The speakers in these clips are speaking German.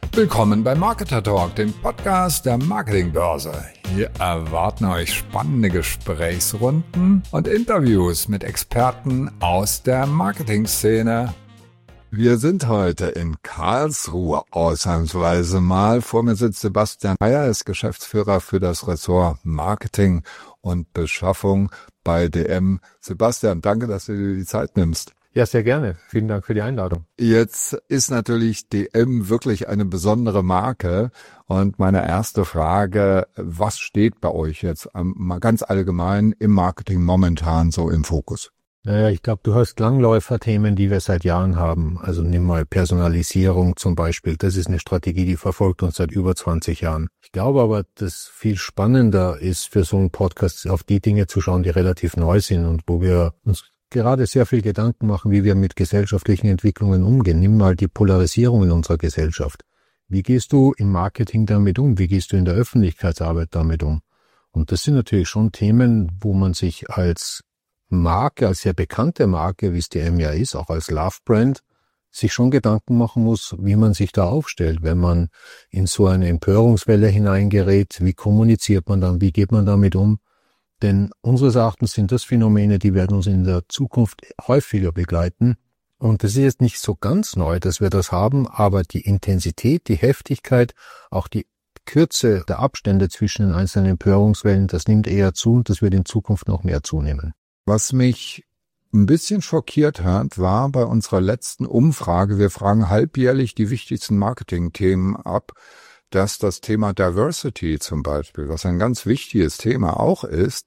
Willkommen bei Marketer Talk, dem Podcast der Marketingbörse. Hier erwarten euch spannende Gesprächsrunden und Interviews mit Experten aus der Marketingszene. Wir sind heute in Karlsruhe ausnahmsweise mal. Vor mir sitzt Sebastian Meyer, ist Geschäftsführer für das Ressort Marketing und Beschaffung bei DM. Sebastian, danke, dass du dir die Zeit nimmst. Ja, sehr gerne. Vielen Dank für die Einladung. Jetzt ist natürlich DM wirklich eine besondere Marke. Und meine erste Frage, was steht bei euch jetzt mal ganz allgemein im Marketing momentan so im Fokus? Naja, ich glaube, du hast Langläuferthemen, die wir seit Jahren haben. Also nimm mal Personalisierung zum Beispiel. Das ist eine Strategie, die verfolgt uns seit über 20 Jahren. Ich glaube aber, dass viel spannender ist für so einen Podcast, auf die Dinge zu schauen, die relativ neu sind und wo wir uns gerade sehr viel Gedanken machen, wie wir mit gesellschaftlichen Entwicklungen umgehen. Nimm mal die Polarisierung in unserer Gesellschaft. Wie gehst du im Marketing damit um? Wie gehst du in der Öffentlichkeitsarbeit damit um? Und das sind natürlich schon Themen, wo man sich als Marke, als sehr bekannte Marke, wie es DM ja ist, auch als Love-Brand, sich schon Gedanken machen muss, wie man sich da aufstellt, wenn man in so eine Empörungswelle hineingerät. Wie kommuniziert man dann? Wie geht man damit um? Denn unseres Erachtens sind das Phänomene, die werden uns in der Zukunft häufiger begleiten. Und es ist jetzt nicht so ganz neu, dass wir das haben, aber die Intensität, die Heftigkeit, auch die Kürze der Abstände zwischen den einzelnen Empörungswellen, das nimmt eher zu und das wird in Zukunft noch mehr zunehmen. Was mich ein bisschen schockiert hat, war bei unserer letzten Umfrage, wir fragen halbjährlich die wichtigsten Marketingthemen ab, dass das Thema Diversity zum Beispiel, was ein ganz wichtiges Thema auch ist,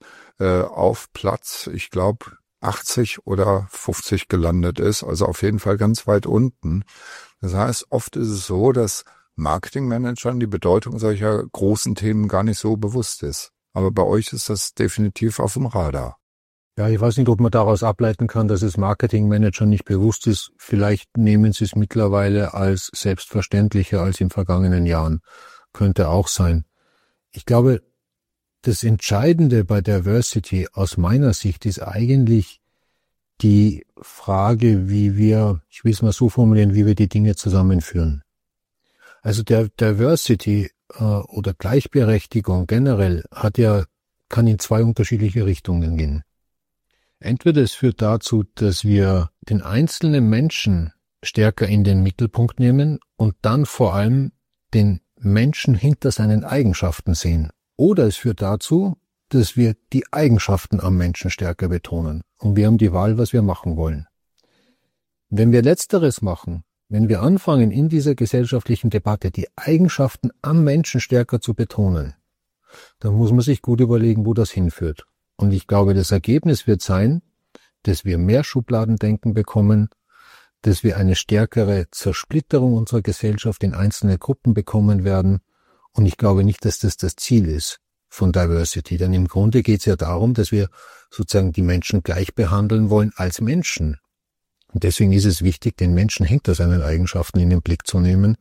auf Platz, ich glaube, 80 oder 50 gelandet ist, also auf jeden Fall ganz weit unten. Das heißt, oft ist es so, dass Marketingmanagern die Bedeutung solcher großen Themen gar nicht so bewusst ist. Aber bei euch ist das definitiv auf dem Radar. Ja, ich weiß nicht, ob man daraus ableiten kann, dass es Marketingmanagern nicht bewusst ist. Vielleicht nehmen sie es mittlerweile als selbstverständlicher als in vergangenen Jahren. Könnte auch sein. Ich glaube, das Entscheidende bei Diversity aus meiner Sicht ist eigentlich die Frage, wie wir, ich will es mal so formulieren, wie wir die Dinge zusammenführen. Also der Diversity oder Gleichberechtigung generell kann in zwei unterschiedliche Richtungen gehen. Entweder es führt dazu, dass wir den einzelnen Menschen stärker in den Mittelpunkt nehmen und dann vor allem den Menschen hinter seinen Eigenschaften sehen. Oder es führt dazu, dass wir die Eigenschaften am Menschen stärker betonen. Und wir haben die Wahl, was wir machen wollen. Wenn wir Letzteres machen, wenn wir anfangen, in dieser gesellschaftlichen Debatte die Eigenschaften am Menschen stärker zu betonen, dann muss man sich gut überlegen, wo das hinführt. Und ich glaube, das Ergebnis wird sein, dass wir mehr Schubladendenken bekommen, dass wir eine stärkere Zersplitterung unserer Gesellschaft in einzelne Gruppen bekommen werden. Und ich glaube nicht, dass das das Ziel ist von Diversity. Denn im Grunde geht es ja darum, dass wir sozusagen die Menschen gleich behandeln wollen als Menschen. Und deswegen ist es wichtig, den Menschen hinter seinen Eigenschaften in den Blick zu nehmen.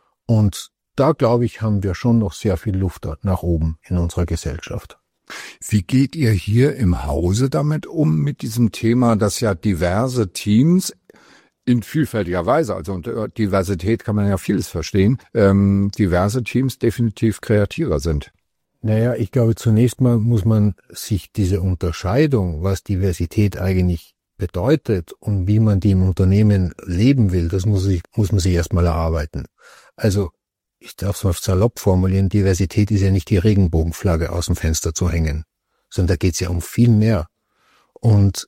Und da, glaube ich, haben wir schon noch sehr viel Luft nach oben in unserer Gesellschaft. Wie geht ihr hier im Hause damit um, mit diesem Thema, dass ja diverse Teams in vielfältiger Weise, also unter Diversität kann man ja vieles verstehen, diverse Teams definitiv kreativer sind? Naja, ich glaube, zunächst mal muss man sich diese Unterscheidung, was Diversität eigentlich bedeutet und wie man die im Unternehmen leben will, das muss man sich erstmal erarbeiten. Also, ich darf es mal salopp formulieren, Diversität ist ja nicht die Regenbogenflagge aus dem Fenster zu hängen, sondern da geht es ja um viel mehr. Und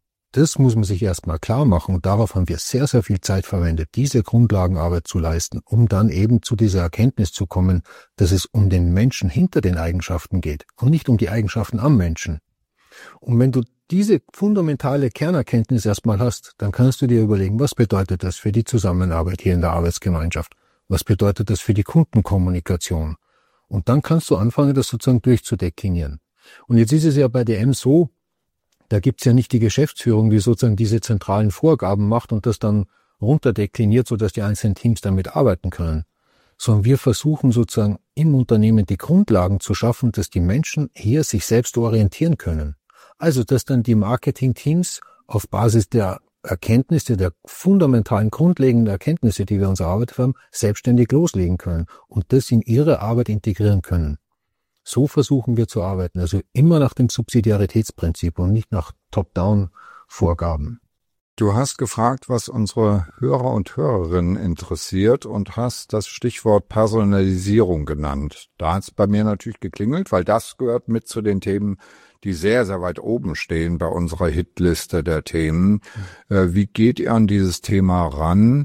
das muss man sich erstmal klar machen und darauf haben wir sehr, sehr viel Zeit verwendet, diese Grundlagenarbeit zu leisten, um dann eben zu dieser Erkenntnis zu kommen, dass es um den Menschen hinter den Eigenschaften geht und nicht um die Eigenschaften am Menschen. Und wenn du diese fundamentale Kernerkenntnis erstmal hast, dann kannst du dir überlegen, was bedeutet das für die Zusammenarbeit hier in der Arbeitsgemeinschaft? Was bedeutet das für die Kundenkommunikation? Und dann kannst du anfangen, das sozusagen durchzudeklinieren. Und jetzt ist es ja bei DM so, da gibt's ja nicht die Geschäftsführung, die sozusagen diese zentralen Vorgaben macht und das dann runterdekliniert, sodass die einzelnen Teams damit arbeiten können. Sondern wir versuchen sozusagen im Unternehmen die Grundlagen zu schaffen, dass die Menschen hier sich selbst orientieren können. Also, dass dann die Marketingteams auf Basis der Erkenntnisse, der fundamentalen, grundlegenden Erkenntnisse, die wir uns erarbeitet haben, selbstständig loslegen können und das in ihre Arbeit integrieren können. So versuchen wir zu arbeiten, also immer nach dem Subsidiaritätsprinzip und nicht nach Top-Down-Vorgaben. Du hast gefragt, was unsere Hörer und Hörerinnen interessiert und hast das Stichwort Personalisierung genannt. Da hat es bei mir natürlich geklingelt, weil das gehört mit zu den Themen, die sehr, sehr weit oben stehen bei unserer Hitliste der Themen. Wie geht ihr an dieses Thema ran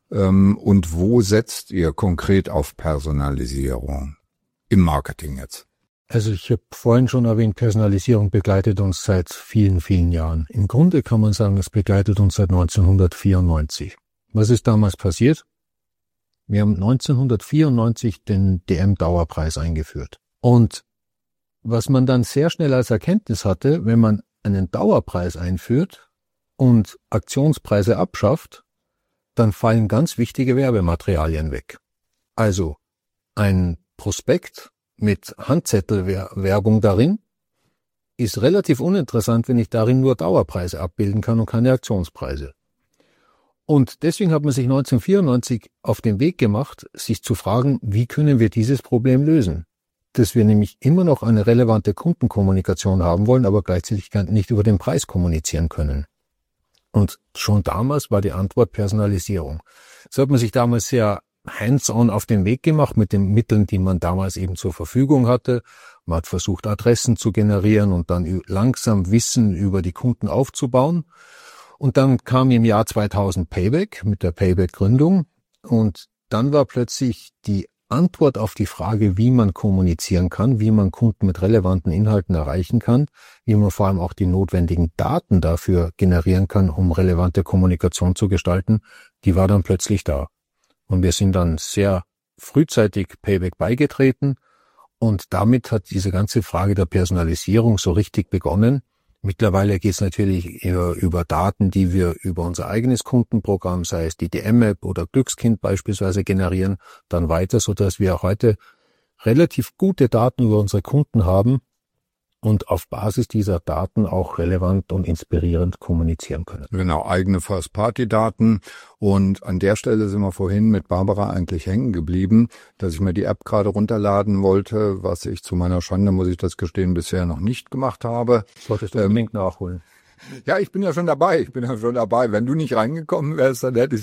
und wo setzt ihr konkret auf Personalisierung? Im Marketing jetzt. Also ich habe vorhin schon erwähnt, Personalisierung begleitet uns seit vielen, vielen Jahren. Im Grunde kann man sagen, es begleitet uns seit 1994. Was ist damals passiert? Wir haben 1994 den DM-Dauerpreis eingeführt. Und was man dann sehr schnell als Erkenntnis hatte, wenn man einen Dauerpreis einführt und Aktionspreise abschafft, dann fallen ganz wichtige Werbematerialien weg. Also ein Prospekt mit Handzettelwerbung darin ist relativ uninteressant, wenn ich darin nur Dauerpreise abbilden kann und keine Aktionspreise. Und deswegen hat man sich 1994 auf den Weg gemacht, sich zu fragen, wie können wir dieses Problem lösen? Dass wir nämlich immer noch eine relevante Kundenkommunikation haben wollen, aber gleichzeitig nicht über den Preis kommunizieren können. Und schon damals war die Antwort Personalisierung. So hat man sich damals sehr hands-on auf den Weg gemacht mit den Mitteln, die man damals eben zur Verfügung hatte. Man hat versucht, Adressen zu generieren und dann langsam Wissen über die Kunden aufzubauen. Und dann kam im Jahr 2000 Payback mit der Payback-Gründung. Und dann war plötzlich die Antwort auf die Frage, wie man kommunizieren kann, wie man Kunden mit relevanten Inhalten erreichen kann, wie man vor allem auch die notwendigen Daten dafür generieren kann, um relevante Kommunikation zu gestalten, die war dann plötzlich da. Und wir sind dann sehr frühzeitig Payback beigetreten und damit hat diese ganze Frage der Personalisierung so richtig begonnen. Mittlerweile geht es natürlich über Daten, die wir über unser eigenes Kundenprogramm, sei es die DM-App oder Glückskind beispielsweise generieren, dann weiter, sodass wir heute relativ gute Daten über unsere Kunden haben und auf Basis dieser Daten auch relevant und inspirierend kommunizieren können. Genau, eigene First-Party-Daten. Und an der Stelle sind wir vorhin mit Barbara eigentlich hängen geblieben, dass ich mir die App gerade runterladen wollte, was ich zu meiner Schande, muss ich das gestehen, bisher noch nicht gemacht habe. Solltest du unbedingt nachholen. Ja, ich bin ja schon dabei. Wenn du nicht reingekommen wärst, dann hätte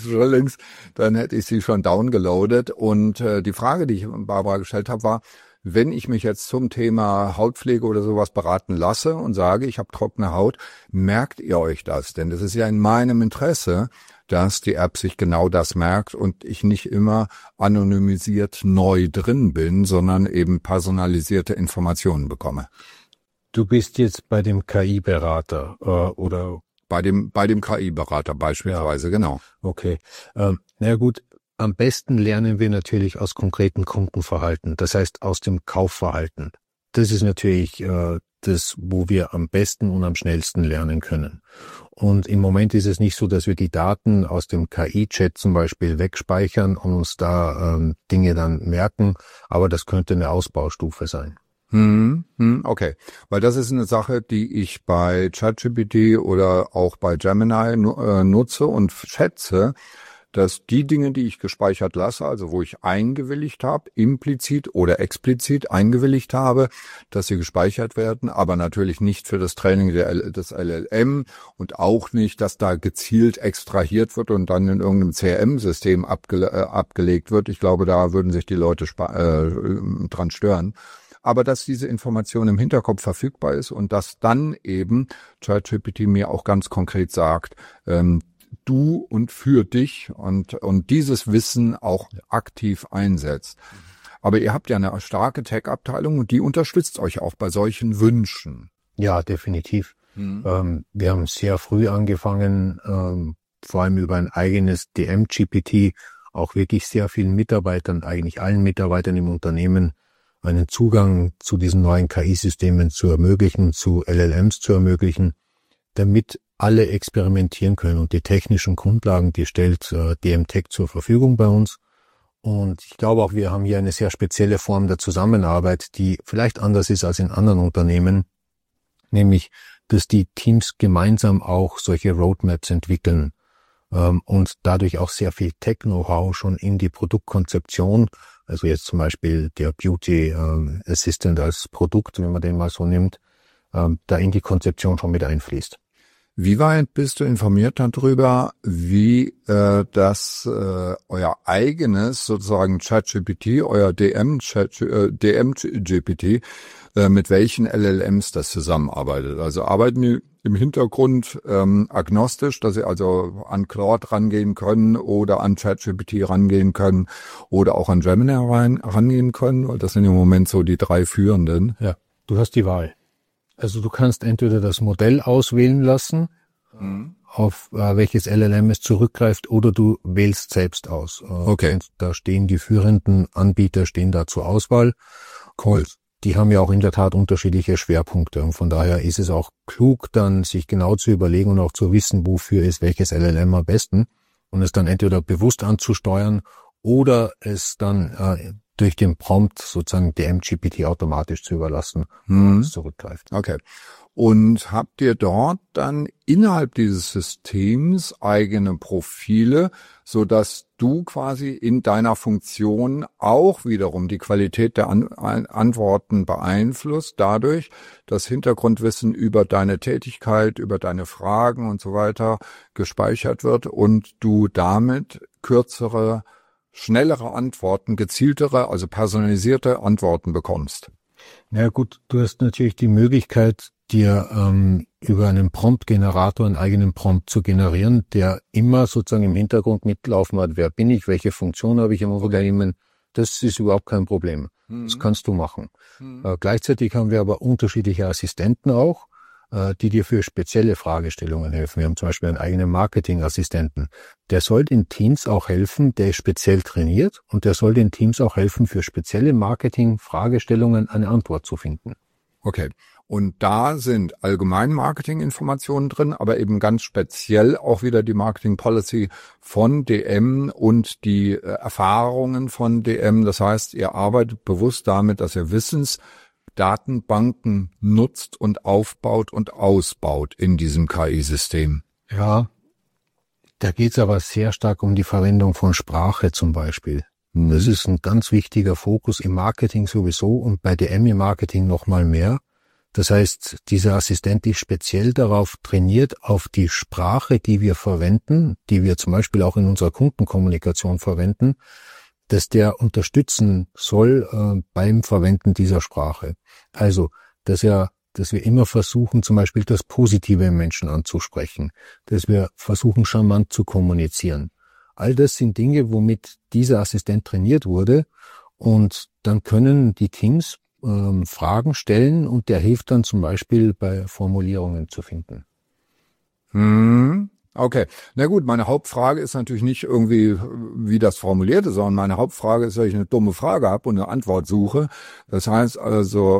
ich sie schon downgeloadet. Und die Frage, die ich Barbara gestellt habe, war, wenn ich mich jetzt zum Thema Hautpflege oder sowas beraten lasse und sage, ich habe trockene Haut, merkt ihr euch das? Denn das ist ja in meinem Interesse, dass die App sich genau das merkt und ich nicht immer anonymisiert neu drin bin, sondern eben personalisierte Informationen bekomme. Du bist jetzt bei dem KI-Berater oder? Bei dem KI-Berater beispielsweise, ja. Genau. Okay. Na gut. Am besten lernen wir natürlich aus konkreten Kundenverhalten, das heißt aus dem Kaufverhalten. Das ist natürlich das, wo wir am besten und am schnellsten lernen können. Und im Moment ist es nicht so, dass wir die Daten aus dem KI-Chat zum Beispiel wegspeichern und uns da Dinge dann merken, aber das könnte eine Ausbaustufe sein. Okay, weil das ist eine Sache, die ich bei ChatGPT oder auch bei Gemini nutze und schätze, dass die Dinge, die ich gespeichert lasse, also wo ich eingewilligt habe, implizit oder explizit eingewilligt habe, dass sie gespeichert werden, aber natürlich nicht für das Training des LLM und auch nicht, dass da gezielt extrahiert wird und dann in irgendeinem CRM-System abgelegt wird. Ich glaube, da würden sich die Leute dran stören. Aber dass diese Information im Hinterkopf verfügbar ist und dass dann eben ChatGPT mir auch ganz konkret sagt, du und für dich und dieses Wissen auch aktiv einsetzt. Aber ihr habt ja eine starke Tech-Abteilung und die unterstützt euch auch bei solchen Wünschen. Ja, definitiv. Wir haben sehr früh angefangen, vor allem über ein eigenes DM-GPT, auch wirklich sehr vielen Mitarbeitern, eigentlich allen Mitarbeitern im Unternehmen, einen Zugang zu diesen neuen KI-Systemen zu ermöglichen, zu LLMs zu ermöglichen, damit alle experimentieren können. Und die technischen Grundlagen, die stellt DM-Tech zur Verfügung bei uns. Und ich glaube auch, wir haben hier eine sehr spezielle Form der Zusammenarbeit, die vielleicht anders ist als in anderen Unternehmen. Nämlich, dass die Teams gemeinsam auch solche Roadmaps entwickeln und dadurch auch sehr viel Tech-Know-how schon in die Produktkonzeption, also jetzt zum Beispiel der Beauty Assistant als Produkt, wenn man den mal so nimmt, da in die Konzeption schon mit einfließt. Wie weit bist du informiert darüber, wie das euer eigenes sozusagen ChatGPT, euer DM-GPT, mit welchen LLMs das zusammenarbeitet? Also arbeiten die im Hintergrund agnostisch, dass sie also an Claude rangehen können oder an ChatGPT rangehen können oder auch an Gemini rangehen können? Weil das sind im Moment so die 3 führenden. Ja, du hast die Wahl. Also du kannst entweder das Modell auswählen lassen, auf welches LLM es zurückgreift, oder du wählst selbst aus. Okay. Und da stehen die führenden Anbieter da zur Auswahl. Cool. Die haben ja auch in der Tat unterschiedliche Schwerpunkte. Und von daher ist es auch klug, dann sich genau zu überlegen und auch zu wissen, wofür ist welches LLM am besten. Und es dann entweder bewusst anzusteuern oder es dann durch den Prompt sozusagen dem GPT automatisch zu überlassen, wenn es zurückgreift. Okay. Und habt ihr dort dann innerhalb dieses Systems eigene Profile, so dass du quasi in deiner Funktion auch wiederum die Qualität der Antworten beeinflusst, dadurch, dass Hintergrundwissen über deine Tätigkeit, über deine Fragen und so weiter gespeichert wird und du damit kürzere, schnellere Antworten, gezieltere, also personalisierte Antworten bekommst? Na gut, du hast natürlich die Möglichkeit, dir über einen Prompt-Generator einen eigenen Prompt zu generieren, der immer sozusagen im Hintergrund mitlaufen hat. Wer bin ich? Welche Funktion habe ich im Unternehmen? Das ist überhaupt kein Problem. Das kannst du machen. Gleichzeitig haben wir aber unterschiedliche Assistenten auch, die dir für spezielle Fragestellungen helfen. Wir haben zum Beispiel einen eigenen Marketingassistenten. Der soll den Teams auch helfen, der ist speziell trainiert, und der soll den Teams auch helfen, für spezielle Marketing-Fragestellungen eine Antwort zu finden. Okay. Und da sind allgemein Marketinginformationen drin, aber eben ganz speziell auch wieder die Marketing Policy von DM und die Erfahrungen von DM. Das heißt, ihr arbeitet bewusst damit, dass ihr Wissensdatenbanken nutzt und aufbaut und ausbaut in diesem KI-System. Ja, da geht's aber sehr stark um die Verwendung von Sprache zum Beispiel. Das ist ein ganz wichtiger Fokus im Marketing sowieso und bei DM im Marketing noch mal mehr. Das heißt, dieser Assistent ist speziell darauf trainiert, auf die Sprache, die wir verwenden, die wir zum Beispiel auch in unserer Kundenkommunikation verwenden, dass der unterstützen soll beim Verwenden dieser Sprache. Also, dass wir immer versuchen, zum Beispiel das Positive im Menschen anzusprechen, dass wir versuchen, charmant zu kommunizieren. All das sind Dinge, womit dieser Assistent trainiert wurde, und dann können die Teams Fragen stellen und der hilft dann zum Beispiel bei Formulierungen zu finden. Okay. Na gut, meine Hauptfrage ist natürlich nicht irgendwie, wie das formuliert ist, sondern meine Hauptfrage ist, dass ich eine dumme Frage habe und eine Antwort suche. Das heißt also,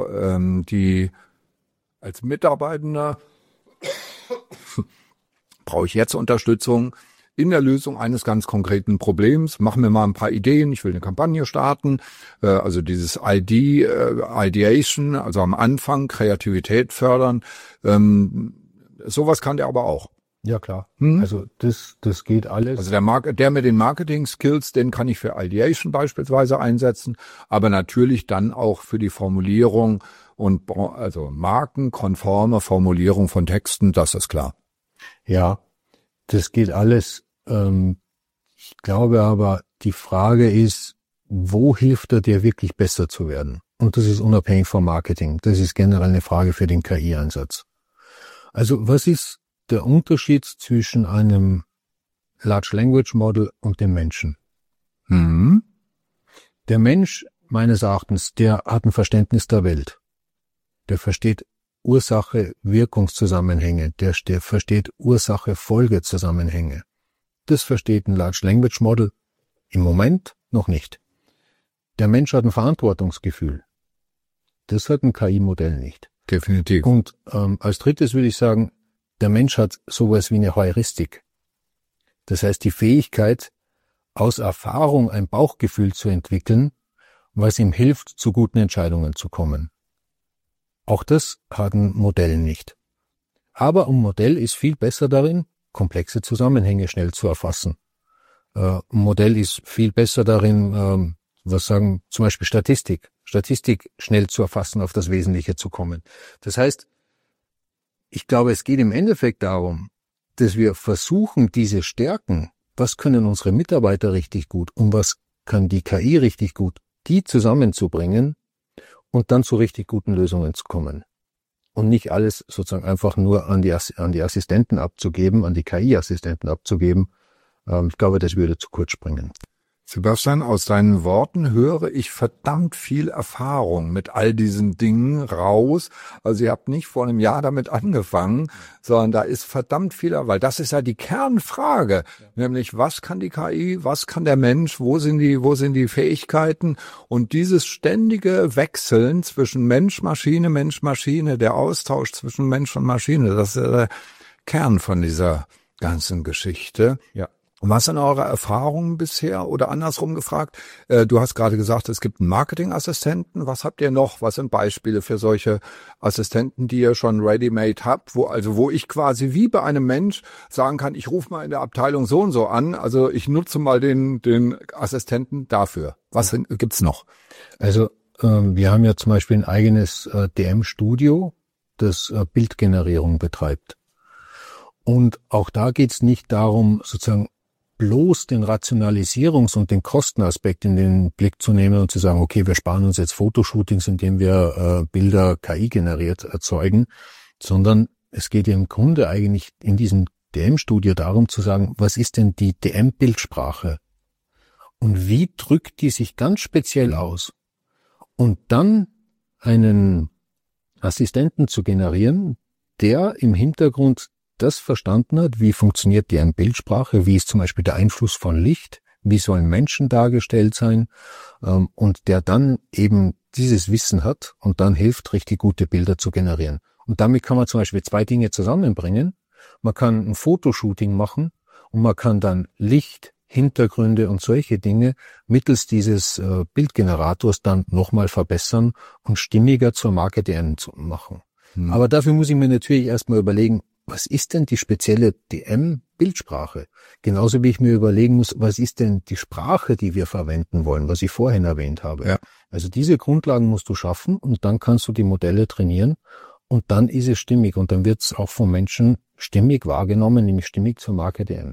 als Mitarbeitender brauche ich jetzt Unterstützung in der Lösung eines ganz konkreten Problems. Mach mir mal ein paar Ideen. Ich will eine Kampagne starten. Also dieses Ideation, also am Anfang Kreativität fördern. Sowas kann der aber auch. Ja, klar. Also das geht alles. Also der mit den Marketing-Skills, den kann ich für Ideation beispielsweise einsetzen, aber natürlich dann auch für die Formulierung und also markenkonforme Formulierung von Texten, das ist klar. Ja, das geht alles. Ich glaube aber, die Frage ist, wo hilft er dir wirklich besser zu werden? Und das ist unabhängig vom Marketing. Das ist generell eine Frage für den KI-Einsatz. Also was ist der Unterschied zwischen einem Large Language Model und dem Menschen? Der Mensch, meines Erachtens, der hat ein Verständnis der Welt. Der versteht Ursache-Wirkungszusammenhänge. Der versteht Ursache-Folgezusammenhänge. Das versteht ein Large Language Model im Moment noch nicht. Der Mensch hat ein Verantwortungsgefühl. Das hat ein KI-Modell nicht. Definitiv. Und als drittes würde ich sagen, der Mensch hat sowas wie eine Heuristik. Das heißt, die Fähigkeit, aus Erfahrung ein Bauchgefühl zu entwickeln, was ihm hilft, zu guten Entscheidungen zu kommen. Auch das hat ein Modell nicht. Aber ein Modell ist viel besser darin, komplexe Zusammenhänge schnell zu erfassen. Ein Modell ist viel besser darin, zum Beispiel Statistik schnell zu erfassen, auf das Wesentliche zu kommen. Das heißt, ich glaube, es geht im Endeffekt darum, dass wir versuchen, diese Stärken, was können unsere Mitarbeiter richtig gut und was kann die KI richtig gut, die zusammenzubringen und dann zu richtig guten Lösungen zu kommen. Und nicht alles sozusagen einfach nur an die Assistenten abzugeben, an die KI-Assistenten abzugeben. Ich glaube, das würde zu kurz springen. Sebastian, aus deinen Worten höre ich verdammt viel Erfahrung mit all diesen Dingen raus. Also ihr habt nicht vor einem Jahr damit angefangen, sondern da ist verdammt viel, weil das ist ja die Kernfrage, nämlich was kann die KI, was kann der Mensch, wo sind die Fähigkeiten und dieses ständige Wechseln zwischen Mensch-Maschine, Mensch-Maschine, der Austausch zwischen Mensch und Maschine, das ist der Kern von dieser ganzen Geschichte. Ja. Und was sind eure Erfahrungen bisher oder andersrum gefragt? Du hast gerade gesagt, es gibt einen Marketingassistenten. Was habt ihr noch? Was sind Beispiele für solche Assistenten, die ihr schon ready-made habt, wo ich quasi wie bei einem Mensch sagen kann, ich rufe mal in der Abteilung so und so an. Also ich nutze mal den Assistenten dafür. Was gibt's noch? Also wir haben ja zum Beispiel ein eigenes DM-Studio, das Bildgenerierung betreibt. Und auch da geht's nicht darum, sozusagen bloß den Rationalisierungs- und den Kostenaspekt in den Blick zu nehmen und zu sagen, okay, wir sparen uns jetzt Fotoshootings, indem wir Bilder KI-generiert erzeugen, sondern es geht ja im Grunde eigentlich in diesem DM-Studio darum zu sagen, was ist denn die DM-Bildsprache und wie drückt die sich ganz speziell aus? Und dann einen Assistenten zu generieren, der im Hintergrund das verstanden hat, wie funktioniert die Bildsprache, wie ist zum Beispiel der Einfluss von Licht, wie sollen Menschen dargestellt sein und der dann eben dieses Wissen hat und dann hilft, richtig gute Bilder zu generieren. Und damit kann man zum Beispiel zwei Dinge zusammenbringen. Man kann ein Fotoshooting machen und man kann dann Licht, Hintergründe und solche Dinge mittels dieses Bildgenerators dann nochmal verbessern und stimmiger zur Marke DM zu machen. Aber dafür muss ich mir natürlich erstmal überlegen, was ist denn die spezielle DM-Bildsprache? Genauso wie ich mir überlegen muss, was ist denn die Sprache, die wir verwenden wollen, was ich vorhin erwähnt habe. Ja. Also diese Grundlagen musst du schaffen und dann kannst du die Modelle trainieren und dann ist es stimmig und dann wird es auch vom Menschen stimmig wahrgenommen, nämlich stimmig zur Marke DM.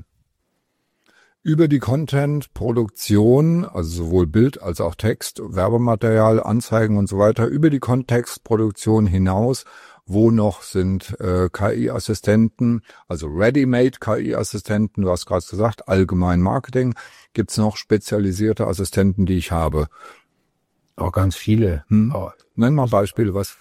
Über die Content-Produktion, also sowohl Bild als auch Text, Werbematerial, Anzeigen und so weiter, über die Kontextproduktion hinaus, wo noch sind KI-Assistenten, also Ready-Made KI-Assistenten, du hast gerade gesagt, allgemein Marketing, gibt's noch spezialisierte Assistenten, die ich habe? Auch ganz viele. Nenn mal Beispiele, was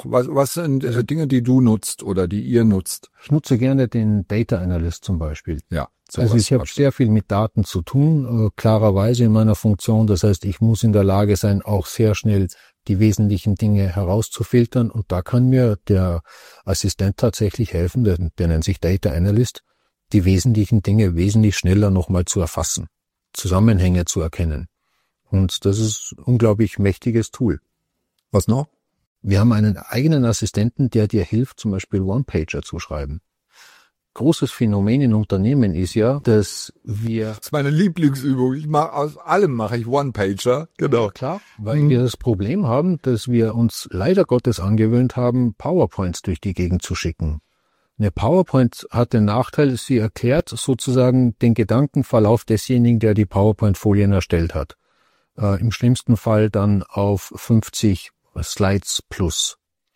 sind Dinge, die du nutzt oder die ihr nutzt? Ich nutze gerne den Data Analyst zum Beispiel. Ja. Also ich habe sehr viel mit Daten zu tun, klarerweise in meiner Funktion. Das heißt, ich muss in der Lage sein, auch sehr schnell die wesentlichen Dinge herauszufiltern. Und da kann mir der Assistent tatsächlich helfen, der nennt sich Data Analyst, die wesentlichen Dinge wesentlich schneller nochmal zu erfassen, Zusammenhänge zu erkennen. Und das ist ein unglaublich mächtiges Tool. Was noch? Wir haben einen eigenen Assistenten, der dir hilft, zum Beispiel One-Pager zu schreiben. Großes Phänomen in Unternehmen ist ja, dass wir... Das ist meine Lieblingsübung. Aus allem mache ich One-Pager. Genau. Ja, klar, weil wir das Problem haben, dass wir uns leider Gottes angewöhnt haben, PowerPoints durch die Gegend zu schicken. Eine PowerPoint hat den Nachteil, sie erklärt sozusagen den Gedankenverlauf desjenigen, der die PowerPoint-Folien erstellt hat. Im schlimmsten Fall dann auf 50 Slides plus.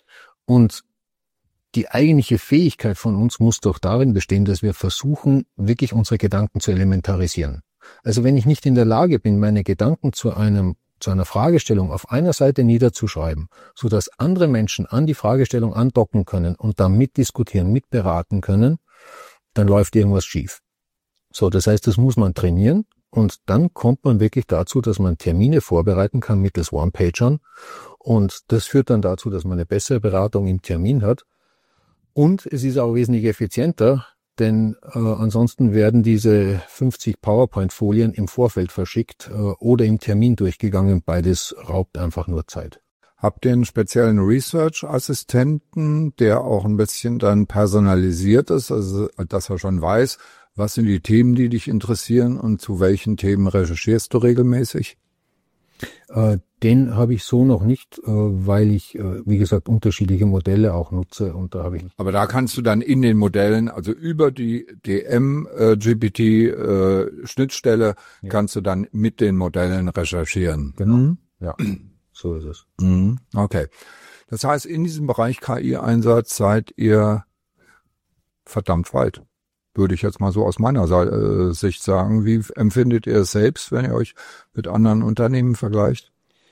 Und die eigentliche Fähigkeit von uns muss doch darin bestehen, dass wir versuchen, wirklich unsere Gedanken zu elementarisieren. Also wenn ich nicht in der Lage bin, meine Gedanken zu einer Fragestellung auf einer Seite niederzuschreiben, so dass andere Menschen an die Fragestellung andocken können und dann mitdiskutieren, mitberaten können, dann läuft irgendwas schief. So, das heißt, das muss man trainieren und dann kommt man wirklich dazu, dass man Termine vorbereiten kann mittels One-Pagern und das führt dann dazu, dass man eine bessere Beratung im Termin hat. Und es ist auch wesentlich effizienter, denn ansonsten werden diese 50 PowerPoint-Folien im Vorfeld verschickt oder im Termin durchgegangen. Beides raubt einfach nur Zeit. Habt ihr einen speziellen Research-Assistenten, der auch ein bisschen dann personalisiert ist, also dass er schon weiß, was sind die Themen, die dich interessieren und zu welchen Themen recherchierst du regelmäßig? Den habe ich so noch nicht, weil ich, wie gesagt, unterschiedliche Modelle auch nutze und da habe ich. Aber da kannst du dann in den Modellen, also über die DM-GPT-Schnittstelle, kannst du dann mit den Modellen recherchieren. Genau, ja, so ist es. Okay. Das heißt, in diesem Bereich KI-Einsatz seid ihr verdammt weit, würde ich jetzt mal so aus meiner Sicht sagen. Wie empfindet ihr es selbst, wenn ihr euch mit anderen Unternehmen vergleicht?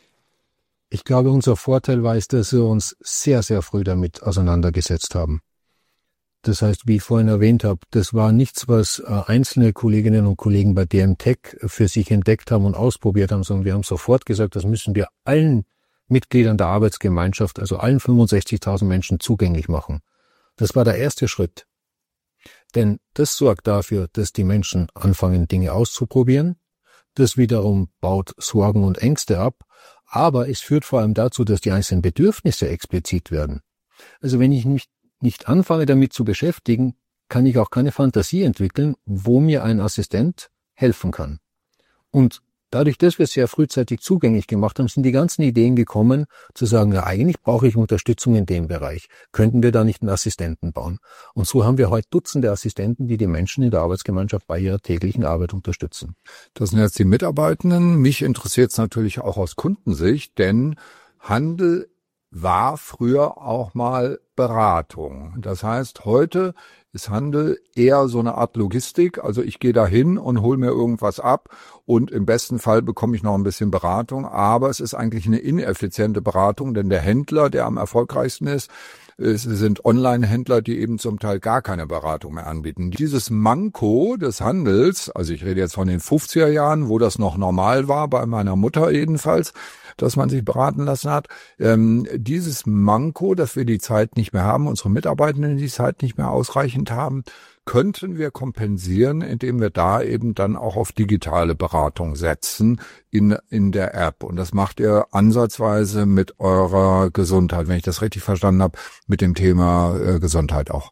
Ich glaube, unser Vorteil war es, dass wir uns sehr, sehr früh damit auseinandergesetzt haben. Das heißt, wie ich vorhin erwähnt habe, das war nichts, was einzelne Kolleginnen und Kollegen bei DM Tech für sich entdeckt haben und ausprobiert haben, sondern wir haben sofort gesagt, das müssen wir allen Mitgliedern der Arbeitsgemeinschaft, also allen 65.000 Menschen zugänglich machen. Das war der erste Schritt. Denn das sorgt dafür, dass die Menschen anfangen, Dinge auszuprobieren. Das wiederum baut Sorgen und Ängste ab. Aber es führt vor allem dazu, dass die einzelnen Bedürfnisse explizit werden. Also wenn ich mich nicht anfange, damit zu beschäftigen, kann ich auch keine Fantasie entwickeln, wo mir ein Assistent helfen kann. Und dadurch, dass wir es sehr frühzeitig zugänglich gemacht haben, sind die ganzen Ideen gekommen, zu sagen, ja, eigentlich brauche ich Unterstützung in dem Bereich. Könnten wir da nicht einen Assistenten bauen? Und so haben wir heute Dutzende Assistenten, die die Menschen in der Arbeitsgemeinschaft bei ihrer täglichen Arbeit unterstützen. Das sind jetzt die Mitarbeitenden. Mich interessiert es natürlich auch aus Kundensicht, denn Handel war früher auch mal Beratung. Das heißt, heute ist Handel eher so eine Art Logistik. Also ich gehe da hin und hole mir irgendwas ab und im besten Fall bekomme ich noch ein bisschen Beratung. Aber es ist eigentlich eine ineffiziente Beratung, denn der Händler, der am erfolgreichsten ist, es sind Online-Händler, die eben zum Teil gar keine Beratung mehr anbieten. Dieses Manko des Handels, also ich rede jetzt von den 50er Jahren, wo das noch normal war, bei meiner Mutter jedenfalls, dass man sich beraten lassen hat. Dieses Manko, dass wir die Zeit nicht mehr haben, unsere Mitarbeitenden die Zeit nicht mehr ausreichend haben, könnten wir kompensieren, indem wir da eben dann auch auf digitale Beratung setzen in der App. Und das macht ihr ansatzweise mit eurer Gesundheit, wenn ich das richtig verstanden habe, mit dem Thema Gesundheit auch.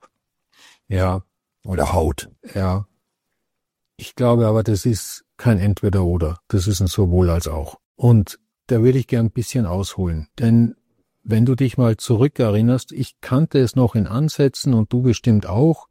Ja. Oder Haut. Ja. Ich glaube aber, das ist kein Entweder-Oder. Das ist ein Sowohl als auch. Und da würde ich gern ein bisschen ausholen. Denn wenn du dich mal zurückerinnerst, ich kannte es noch in Ansätzen und du bestimmt auch,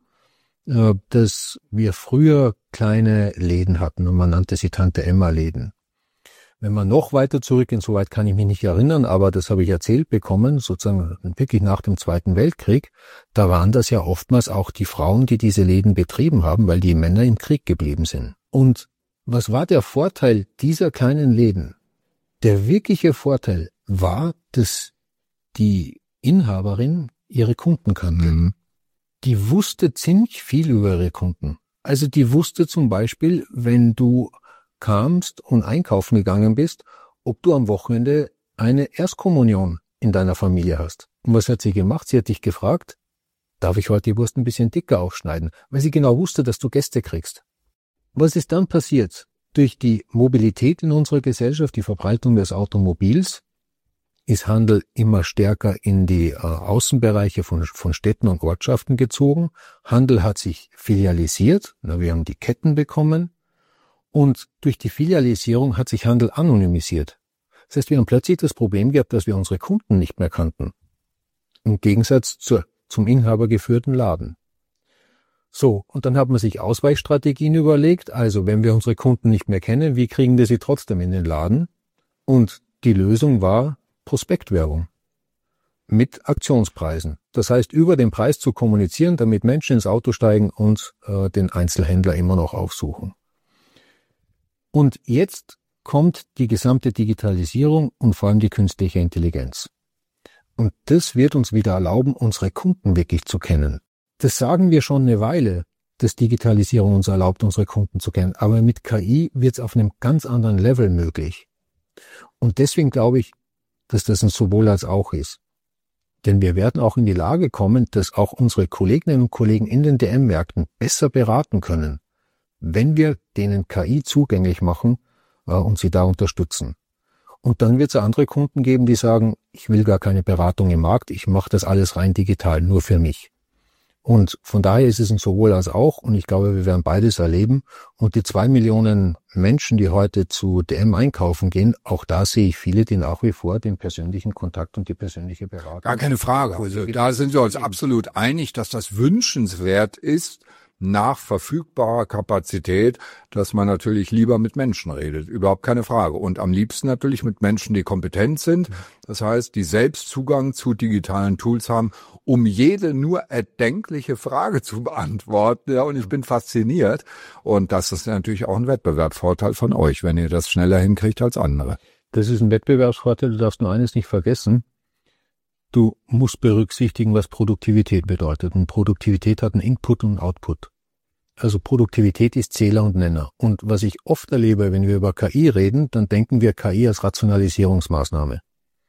dass wir früher kleine Läden hatten und man nannte sie Tante-Emma-Läden. Wenn man noch weiter zurückgehen, soweit kann ich mich nicht erinnern, aber das habe ich erzählt bekommen, sozusagen wirklich nach dem Zweiten Weltkrieg, da waren das ja oftmals auch die Frauen, die diese Läden betrieben haben, weil die Männer im Krieg geblieben sind. Und was war der Vorteil dieser kleinen Läden? Der wirkliche Vorteil war, dass die Inhaberin ihre Kunden kannte. Die wusste ziemlich viel über ihre Kunden. Also die wusste zum Beispiel, wenn du kamst und einkaufen gegangen bist, ob du am Wochenende eine Erstkommunion in deiner Familie hast. Und was hat sie gemacht? Sie hat dich gefragt, darf ich heute die Wurst ein bisschen dicker aufschneiden? Weil sie genau wusste, dass du Gäste kriegst. Was ist dann passiert? Durch die Mobilität in unserer Gesellschaft, die Verbreitung des Automobils, ist Handel immer stärker in die Außenbereiche von Städten und Ortschaften gezogen. Handel hat sich filialisiert, wir haben die Ketten bekommen und durch die Filialisierung hat sich Handel anonymisiert. Das heißt, wir haben plötzlich das Problem gehabt, dass wir unsere Kunden nicht mehr kannten. Im Gegensatz zum inhabergeführten Laden. So, und dann hat man sich Ausweichstrategien überlegt, also wenn wir unsere Kunden nicht mehr kennen, wie kriegen wir sie trotzdem in den Laden? Und die Lösung war Prospektwerbung mit Aktionspreisen. Das heißt, über den Preis zu kommunizieren, damit Menschen ins Auto steigen und den Einzelhändler immer noch aufsuchen. Und jetzt kommt die gesamte Digitalisierung und vor allem die künstliche Intelligenz. Und das wird uns wieder erlauben, unsere Kunden wirklich zu kennen. Das sagen wir schon eine Weile, dass Digitalisierung uns erlaubt, unsere Kunden zu kennen. Aber mit KI wird es auf einem ganz anderen Level möglich. Und deswegen glaube ich, dass das ein Sowohl als auch ist. Denn wir werden auch in die Lage kommen, dass auch unsere Kolleginnen und Kollegen in den DM-Märkten besser beraten können, wenn wir denen KI zugänglich machen und sie da unterstützen. Und dann wird es andere Kunden geben, die sagen, ich will gar keine Beratung im Markt, ich mache das alles rein digital, nur für mich. Und von daher ist es ein sowohl als auch, und ich glaube, wir werden beides erleben. Und die 2 Millionen Menschen, die heute zu DM einkaufen gehen, auch da sehe ich viele, die nach wie vor den persönlichen Kontakt und die persönliche Beratung. Gar keine Frage. Also da sind wir uns absolut einig, dass das wünschenswert ist, nach verfügbarer Kapazität, dass man natürlich lieber mit Menschen redet. Überhaupt keine Frage. Und am liebsten natürlich mit Menschen, die kompetent sind. Das heißt, die selbst Zugang zu digitalen Tools haben, um jede nur erdenkliche Frage zu beantworten. Ja, und ich bin fasziniert. Und das ist natürlich auch ein Wettbewerbsvorteil von euch, wenn ihr das schneller hinkriegt als andere. Das ist ein Wettbewerbsvorteil. Du darfst nur eines nicht vergessen. Du musst berücksichtigen, was Produktivität bedeutet. Und Produktivität hat einen Input und einen Output. Also Produktivität ist Zähler und Nenner. Und was ich oft erlebe, wenn wir über KI reden, dann denken wir KI als Rationalisierungsmaßnahme.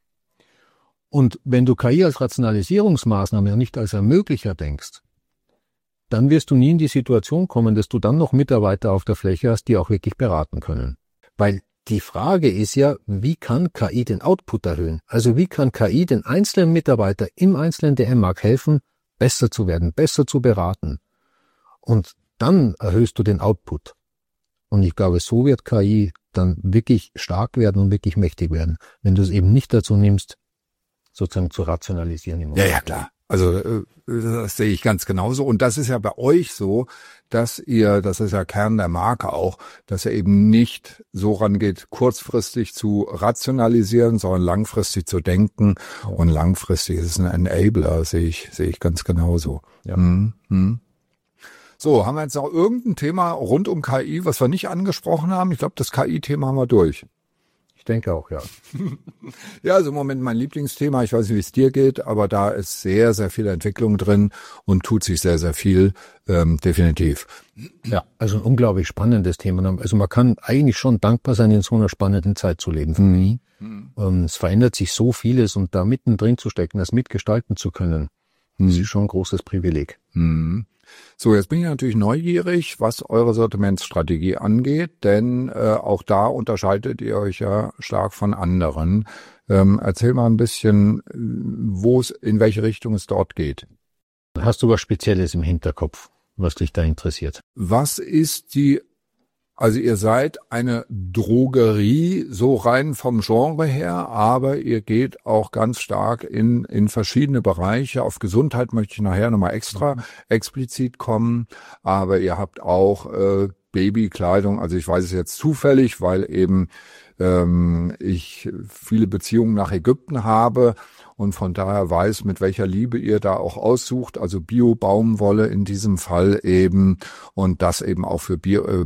Und wenn du KI als Rationalisierungsmaßnahme und nicht als Ermöglicher denkst, dann wirst du nie in die Situation kommen, dass du dann noch Mitarbeiter auf der Fläche hast, die auch wirklich beraten können. Weil die Frage ist ja, wie kann KI den Output erhöhen? Also wie kann KI den einzelnen Mitarbeiter im einzelnen DM-Markt helfen, besser zu werden, besser zu beraten? Und dann erhöhst du den Output. Und ich glaube, so wird KI dann wirklich stark werden und wirklich mächtig werden, wenn du es eben nicht dazu nimmst, sozusagen zu rationalisieren. Ja, klar. Also das sehe ich ganz genauso. Und das ist ja bei euch so, dass ihr, das ist ja Kern der Marke auch, dass ihr eben nicht so rangeht, kurzfristig zu rationalisieren, sondern langfristig zu denken. Ja. Und langfristig ist es ein Enabler, sehe ich ganz genauso. Ja. So, haben wir jetzt noch irgendein Thema rund um KI, was wir nicht angesprochen haben? Ich glaube, das KI-Thema haben wir durch. Ich denke auch, ja. Ja, also im Moment mein Lieblingsthema. Ich weiß nicht, wie es dir geht, aber da ist sehr, sehr viel Entwicklung drin und tut sich sehr, sehr viel, definitiv. Ja, also ein unglaublich spannendes Thema. Also man kann eigentlich schon dankbar sein, in so einer spannenden Zeit zu leben. Für mich. Es verändert sich so vieles und da mittendrin zu stecken, das mitgestalten zu können, das ist schon ein großes Privileg. So, jetzt bin ich natürlich neugierig, was eure Sortimentsstrategie angeht, denn auch da unterscheidet ihr euch ja stark von anderen. Erzähl mal ein bisschen, in welche Richtung es dort geht. Hast du was Spezielles im Hinterkopf, was dich da interessiert? Was ist also ihr seid eine Drogerie, so rein vom Genre her, aber ihr geht auch ganz stark in verschiedene Bereiche. Auf Gesundheit möchte ich nachher nochmal explizit kommen, aber ihr habt auch Babykleidung, also ich weiß es jetzt zufällig, weil eben ich viele Beziehungen nach Ägypten habe und von daher weiß, mit welcher Liebe ihr da auch aussucht, also Bio-Baumwolle in diesem Fall eben und das eben auch für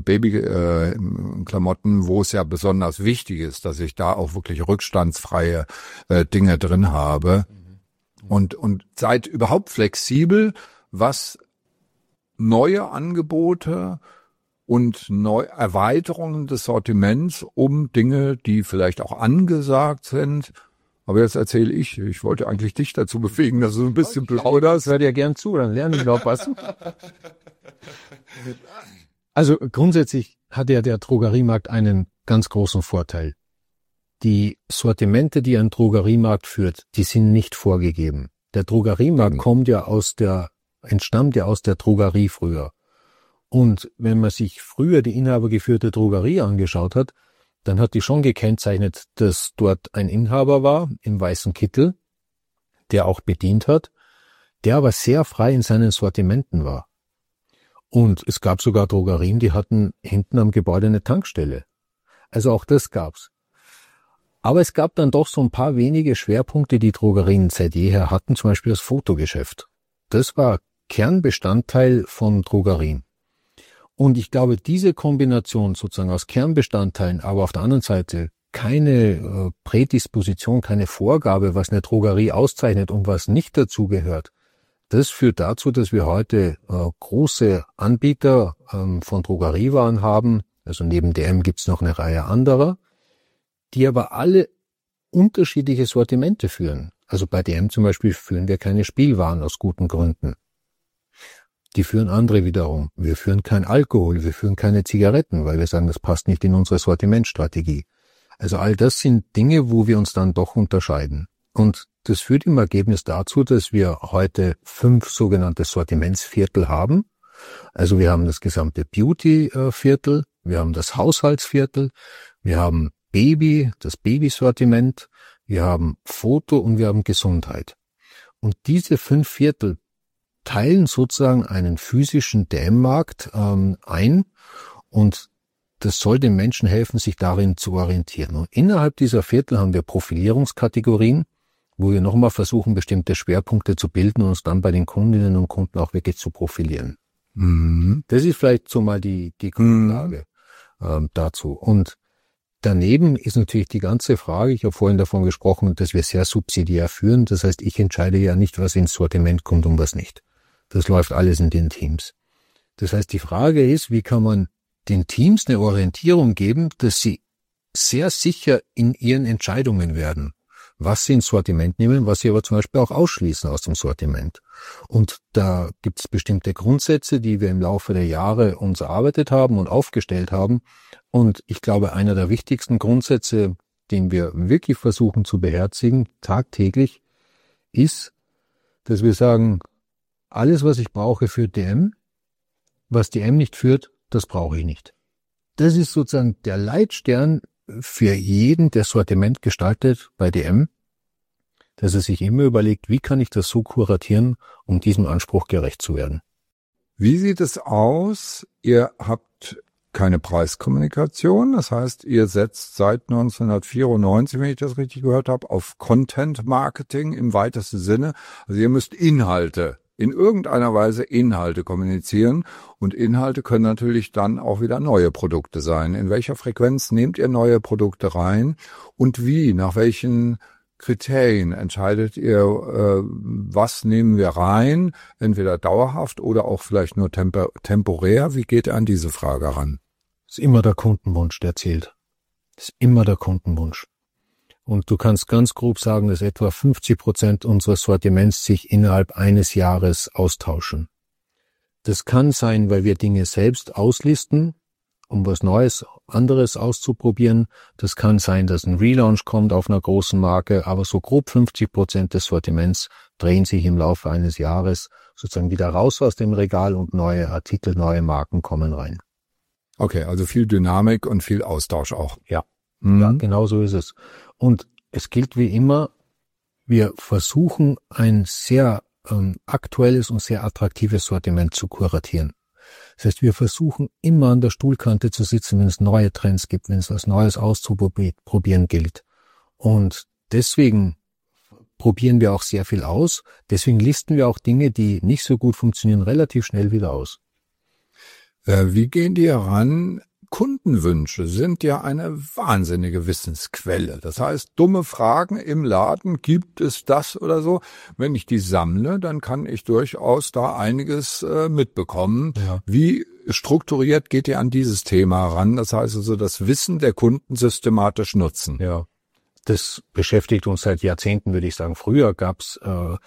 Babyklamotten, wo es ja besonders wichtig ist, dass ich da auch wirklich rückstandsfreie Dinge drin habe und seid überhaupt flexibel, was neue Angebote und Erweiterungen des Sortiments um Dinge, die vielleicht auch angesagt sind. Aber jetzt erzähle ich wollte eigentlich dich dazu befähigen, dass du ein bisschen plauderst. Ich höre dir gern zu, dann lernen wir noch was. Also grundsätzlich hat ja der Drogeriemarkt einen ganz großen Vorteil. Die Sortimente, die ein Drogeriemarkt führt, die sind nicht vorgegeben. Der Drogeriemarkt entstammt ja aus der Drogerie früher. Und wenn man sich früher die inhabergeführte Drogerie angeschaut hat, dann hat die schon gekennzeichnet, dass dort ein Inhaber war im weißen Kittel, der auch bedient hat, der aber sehr frei in seinen Sortimenten war. Und es gab sogar Drogerien, die hatten hinten am Gebäude eine Tankstelle. Also auch das gab's. Aber es gab dann doch so ein paar wenige Schwerpunkte, die Drogerien seit jeher hatten, zum Beispiel das Fotogeschäft. Das war Kernbestandteil von Drogerien. Und ich glaube, diese Kombination sozusagen aus Kernbestandteilen, aber auf der anderen Seite keine Prädisposition, keine Vorgabe, was eine Drogerie auszeichnet und was nicht dazu gehört, das führt dazu, dass wir heute große Anbieter von Drogeriewaren haben. Also neben DM gibt's noch eine Reihe anderer, die aber alle unterschiedliche Sortimente führen. Also bei DM zum Beispiel führen wir keine Spielwaren aus guten Gründen. Die führen andere wiederum. Wir führen kein Alkohol, wir führen keine Zigaretten, weil wir sagen, das passt nicht in unsere Sortimentstrategie. Also all das sind Dinge, wo wir uns dann doch unterscheiden. Und das führt im Ergebnis dazu, dass wir heute 5 sogenannte Sortimentsviertel haben. Also wir haben das gesamte Beauty-Viertel, wir haben das Haushaltsviertel, wir haben das Babysortiment, wir haben Foto und wir haben Gesundheit. Und diese 5 Viertel teilen sozusagen einen physischen DM-Markt ein und das soll den Menschen helfen, sich darin zu orientieren. Und innerhalb dieser Viertel haben wir Profilierungskategorien, wo wir nochmal versuchen, bestimmte Schwerpunkte zu bilden und uns dann bei den Kundinnen und Kunden auch wirklich zu profilieren. Mhm. Das ist vielleicht so mal die Grundlage dazu. Und daneben ist natürlich die ganze Frage, ich habe vorhin davon gesprochen, dass wir sehr subsidiär führen. Das heißt, ich entscheide ja nicht, was ins Sortiment kommt und was nicht. Das läuft alles in den Teams. Das heißt, die Frage ist, wie kann man den Teams eine Orientierung geben, dass sie sehr sicher in ihren Entscheidungen werden, was sie ins Sortiment nehmen, was sie aber zum Beispiel auch ausschließen aus dem Sortiment. Und da gibt es bestimmte Grundsätze, die wir im Laufe der Jahre uns erarbeitet haben und aufgestellt haben. Und ich glaube, einer der wichtigsten Grundsätze, den wir wirklich versuchen zu beherzigen, tagtäglich, ist, dass wir sagen, alles, was ich brauche, führt DM. Was DM nicht führt, das brauche ich nicht. Das ist sozusagen der Leitstern für jeden, der Sortiment gestaltet bei DM, dass er sich immer überlegt, wie kann ich das so kuratieren, um diesem Anspruch gerecht zu werden. Wie sieht es aus? Ihr habt keine Preiskommunikation, das heißt, ihr setzt seit 1994, wenn ich das richtig gehört habe, auf Content Marketing im weitesten Sinne. Also ihr müsst in irgendeiner Weise Inhalte kommunizieren und Inhalte können natürlich dann auch wieder neue Produkte sein. In welcher Frequenz nehmt ihr neue Produkte rein und wie, nach welchen Kriterien entscheidet ihr, was nehmen wir rein, entweder dauerhaft oder auch vielleicht nur temporär? Wie geht ihr an diese Frage ran? Das ist immer der Kundenwunsch, der zählt. Das ist immer der Kundenwunsch. Und du kannst ganz grob sagen, dass etwa 50% unseres Sortiments sich innerhalb eines Jahres austauschen. Das kann sein, weil wir Dinge selbst auslisten, um was Neues, anderes auszuprobieren. Das kann sein, dass ein Relaunch kommt auf einer großen Marke, aber so grob 50% des Sortiments drehen sich im Laufe eines Jahres sozusagen wieder raus aus dem Regal und neue Artikel, neue Marken kommen rein. Okay, also viel Dynamik und viel Austausch auch. Ja. Ja, genau so ist es. Und es gilt wie immer, wir versuchen ein sehr aktuelles und sehr attraktives Sortiment zu kuratieren. Das heißt, wir versuchen immer an der Stuhlkante zu sitzen, wenn es neue Trends gibt, wenn es was Neues auszuprobieren gilt. Und deswegen probieren wir auch sehr viel aus. Deswegen listen wir auch Dinge, die nicht so gut funktionieren, relativ schnell wieder aus. Wie gehen die heran? Kundenwünsche sind ja eine wahnsinnige Wissensquelle. Das heißt, dumme Fragen im Laden, gibt es das oder so? Wenn ich die sammle, dann kann ich durchaus da einiges mitbekommen. Ja. Wie strukturiert geht ihr an dieses Thema ran? Das heißt also, das Wissen der Kunden systematisch nutzen. Ja, das beschäftigt uns seit Jahrzehnten, würde ich sagen. Früher gab's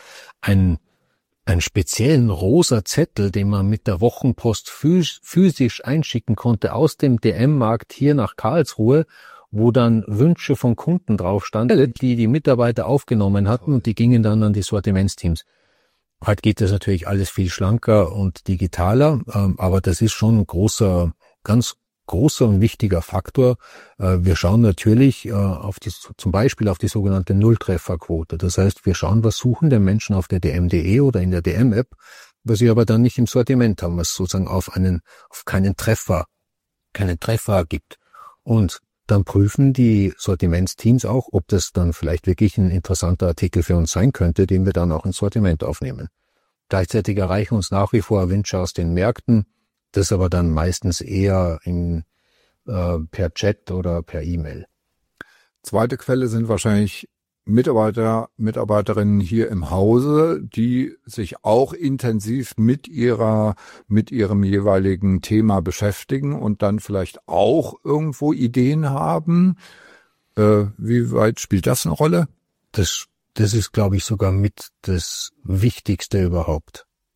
einen speziellen rosa Zettel, den man mit der Wochenpost physisch einschicken konnte aus dem DM-Markt hier nach Karlsruhe, wo dann Wünsche von Kunden drauf standen, die Mitarbeiter aufgenommen hatten und die gingen dann an die Sortimentsteams. Heute geht das natürlich alles viel schlanker und digitaler, aber das ist schon ein ganz großer und wichtiger Faktor. Wir schauen natürlich zum Beispiel auf die sogenannte Nulltrefferquote. Das heißt, wir schauen, was suchen der Menschen auf der DM.de oder in der DM-App, was sie aber dann nicht im Sortiment haben, was sozusagen auf keinen Treffer gibt. Und dann prüfen die Sortimentsteams auch, ob das dann vielleicht wirklich ein interessanter Artikel für uns sein könnte, den wir dann auch ins Sortiment aufnehmen. Gleichzeitig erreichen uns nach wie vor Wünsche aus den Märkten, das aber dann meistens eher per Chat oder per E-Mail. Zweite Quelle sind wahrscheinlich Mitarbeiterinnen hier im Hause, die sich auch intensiv mit ihrem jeweiligen Thema beschäftigen und dann vielleicht auch irgendwo Ideen haben. Wie weit spielt das eine Rolle? Das ist, glaube ich, sogar mit das Wichtigste überhaupt.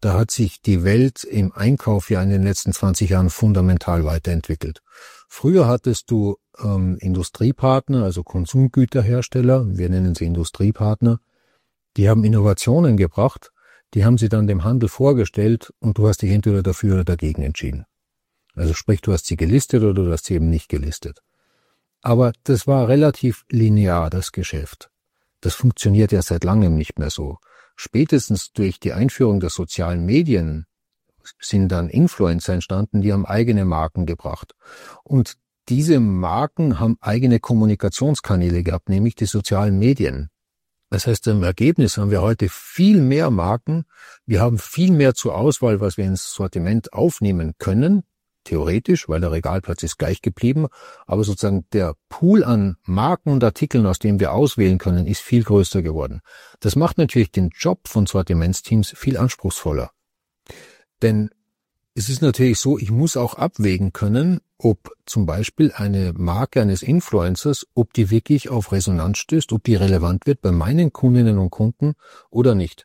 Da hat sich die Welt im Einkauf ja in den letzten 20 Jahren fundamental weiterentwickelt. Früher hattest du Industriepartner, also Konsumgüterhersteller, wir nennen sie Industriepartner, die haben Innovationen gebracht, die haben sie dann dem Handel vorgestellt und du hast dich entweder dafür oder dagegen entschieden. Also sprich, du hast sie gelistet oder du hast sie eben nicht gelistet. Aber das war relativ linear, das Geschäft. Das funktioniert ja seit langem nicht mehr so. Spätestens durch die Einführung der sozialen Medien sind dann Influencer entstanden, die haben eigene Marken gebracht. Und diese Marken haben eigene Kommunikationskanäle gehabt, nämlich die sozialen Medien. Das heißt, im Ergebnis haben wir heute viel mehr Marken. Wir haben viel mehr zur Auswahl, was wir ins Sortiment aufnehmen können. Theoretisch, weil der Regalplatz ist gleich geblieben. Aber sozusagen der Pool an Marken und Artikeln, aus dem wir auswählen können, ist viel größer geworden. Das macht natürlich den Job von Sortimentsteams viel anspruchsvoller. Denn es ist natürlich so, ich muss auch abwägen können, ob zum Beispiel eine Marke eines Influencers, ob die wirklich auf Resonanz stößt, ob die relevant wird bei meinen Kundinnen und Kunden oder nicht.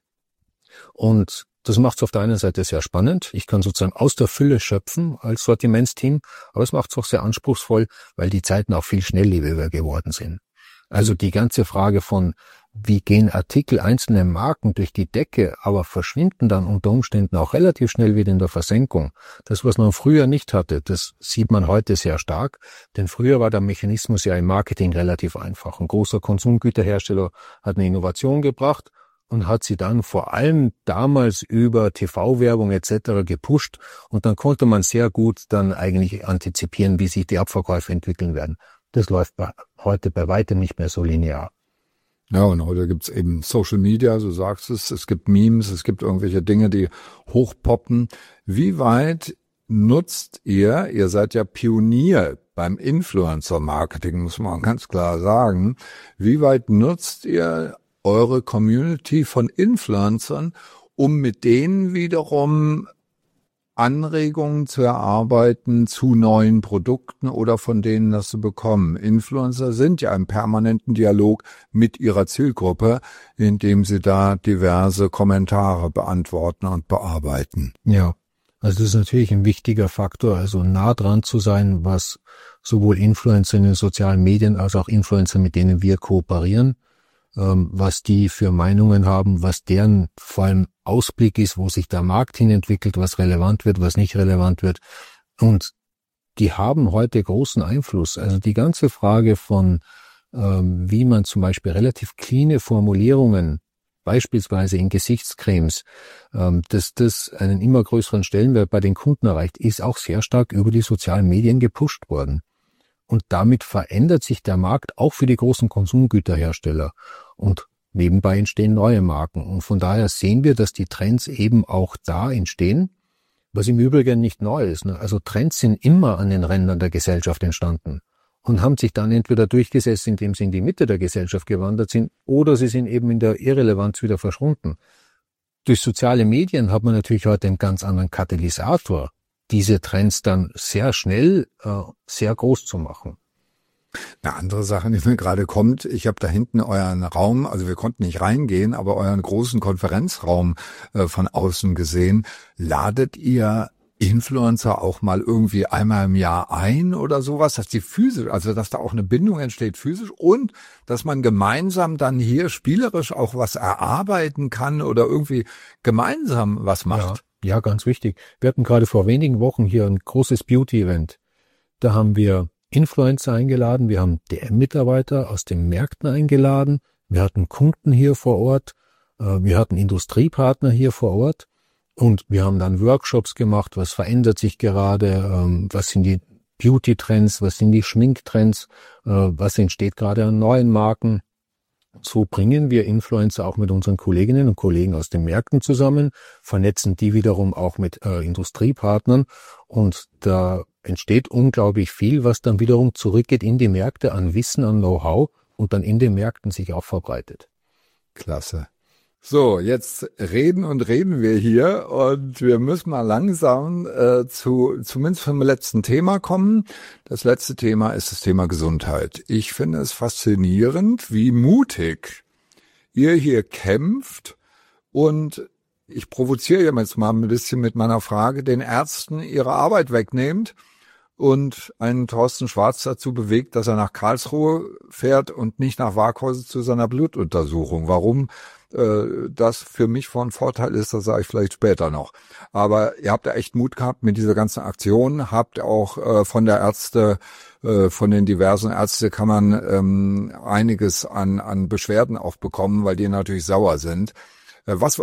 Und das macht es auf der einen Seite sehr spannend. Ich kann sozusagen aus der Fülle schöpfen als Sortimentsteam, aber es macht es auch sehr anspruchsvoll, weil die Zeiten auch viel schnelllebiger geworden sind. Also die ganze Frage von, wie gehen Artikel einzelner Marken durch die Decke, aber verschwinden dann unter Umständen auch relativ schnell wieder in der Versenkung. Das, was man früher nicht hatte, das sieht man heute sehr stark, denn früher war der Mechanismus ja im Marketing relativ einfach. Ein großer Konsumgüterhersteller hat eine Innovation gebracht und hat sie dann vor allem damals über TV-Werbung etc. gepusht und dann konnte man sehr gut dann eigentlich antizipieren, wie sich die Abverkäufe entwickeln werden. Das läuft heute bei weitem nicht mehr so linear. Ja, und heute gibt's eben Social Media, so sagst es gibt Memes, es gibt irgendwelche Dinge, die hochpoppen. Wie weit nutzt ihr seid ja Pionier beim Influencer-Marketing, muss man ganz klar sagen, wie weit nutzt ihr eure Community von Influencern, um mit denen wiederum Anregungen zu erarbeiten zu neuen Produkten oder von denen das zu bekommen? Influencer sind ja im permanenten Dialog mit ihrer Zielgruppe, indem sie da diverse Kommentare beantworten und bearbeiten. Ja, also das ist natürlich ein wichtiger Faktor, also nah dran zu sein, was sowohl Influencer in den sozialen Medien als auch Influencer, mit denen wir kooperieren, was die für Meinungen haben, was deren vor allem Ausblick ist, wo sich der Markt hin entwickelt, was relevant wird, was nicht relevant wird. Und die haben heute großen Einfluss. Also die ganze Frage von, wie man zum Beispiel relativ cleane Formulierungen, beispielsweise in Gesichtscremes, dass das einen immer größeren Stellenwert bei den Kunden erreicht, ist auch sehr stark über die sozialen Medien gepusht worden. Und damit verändert sich der Markt auch für die großen Konsumgüterhersteller. Und nebenbei entstehen neue Marken. Und von daher sehen wir, dass die Trends eben auch da entstehen, was im Übrigen nicht neu ist. Also Trends sind immer an den Rändern der Gesellschaft entstanden und haben sich dann entweder durchgesetzt, indem sie in die Mitte der Gesellschaft gewandert sind, oder sie sind eben in der Irrelevanz wieder verschwunden. Durch soziale Medien hat man natürlich heute einen ganz anderen Katalysator, diese Trends dann sehr schnell, sehr groß zu machen. Eine andere Sache, die mir gerade kommt, ich habe da hinten euren Raum, also wir konnten nicht reingehen, aber euren großen Konferenzraum von außen gesehen. Ladet ihr Influencer auch mal irgendwie einmal im Jahr ein oder sowas, dass die physisch, also dass da auch eine Bindung entsteht physisch und dass man gemeinsam dann hier spielerisch auch was erarbeiten kann oder irgendwie gemeinsam was macht? Ja, ganz wichtig. Wir hatten gerade vor wenigen Wochen hier ein großes Beauty-Event. Da haben wir Influencer eingeladen, wir haben DM-Mitarbeiter aus den Märkten eingeladen, wir hatten Kunden hier vor Ort, wir hatten Industriepartner hier vor Ort und wir haben dann Workshops gemacht, was verändert sich gerade, was sind die Beauty-Trends, was sind die Schminktrends, was entsteht gerade an neuen Marken. So bringen wir Influencer auch mit unseren Kolleginnen und Kollegen aus den Märkten zusammen, vernetzen die wiederum auch mit Industriepartnern und da entsteht unglaublich viel, was dann wiederum zurückgeht in die Märkte an Wissen, an Know-how und dann in den Märkten sich auch verbreitet. Klasse. So, jetzt reden wir hier und wir müssen mal langsam zumindest zum letzten Thema kommen. Das letzte Thema ist das Thema Gesundheit. Ich finde es faszinierend, wie mutig ihr hier kämpft und ich provoziere jetzt mal ein bisschen mit meiner Frage, den Ärzten ihre Arbeit wegnehmt und einen Thorsten Schwarz dazu bewegt, dass er nach Karlsruhe fährt und nicht nach Waaghäusel zu seiner Blutuntersuchung. Warum das für mich von Vorteil ist, das sage ich vielleicht später noch. Aber ihr habt da echt Mut gehabt mit dieser ganzen Aktion, habt auch von den diversen Ärztekammern einiges an Beschwerden auch bekommen, weil die natürlich sauer sind. Was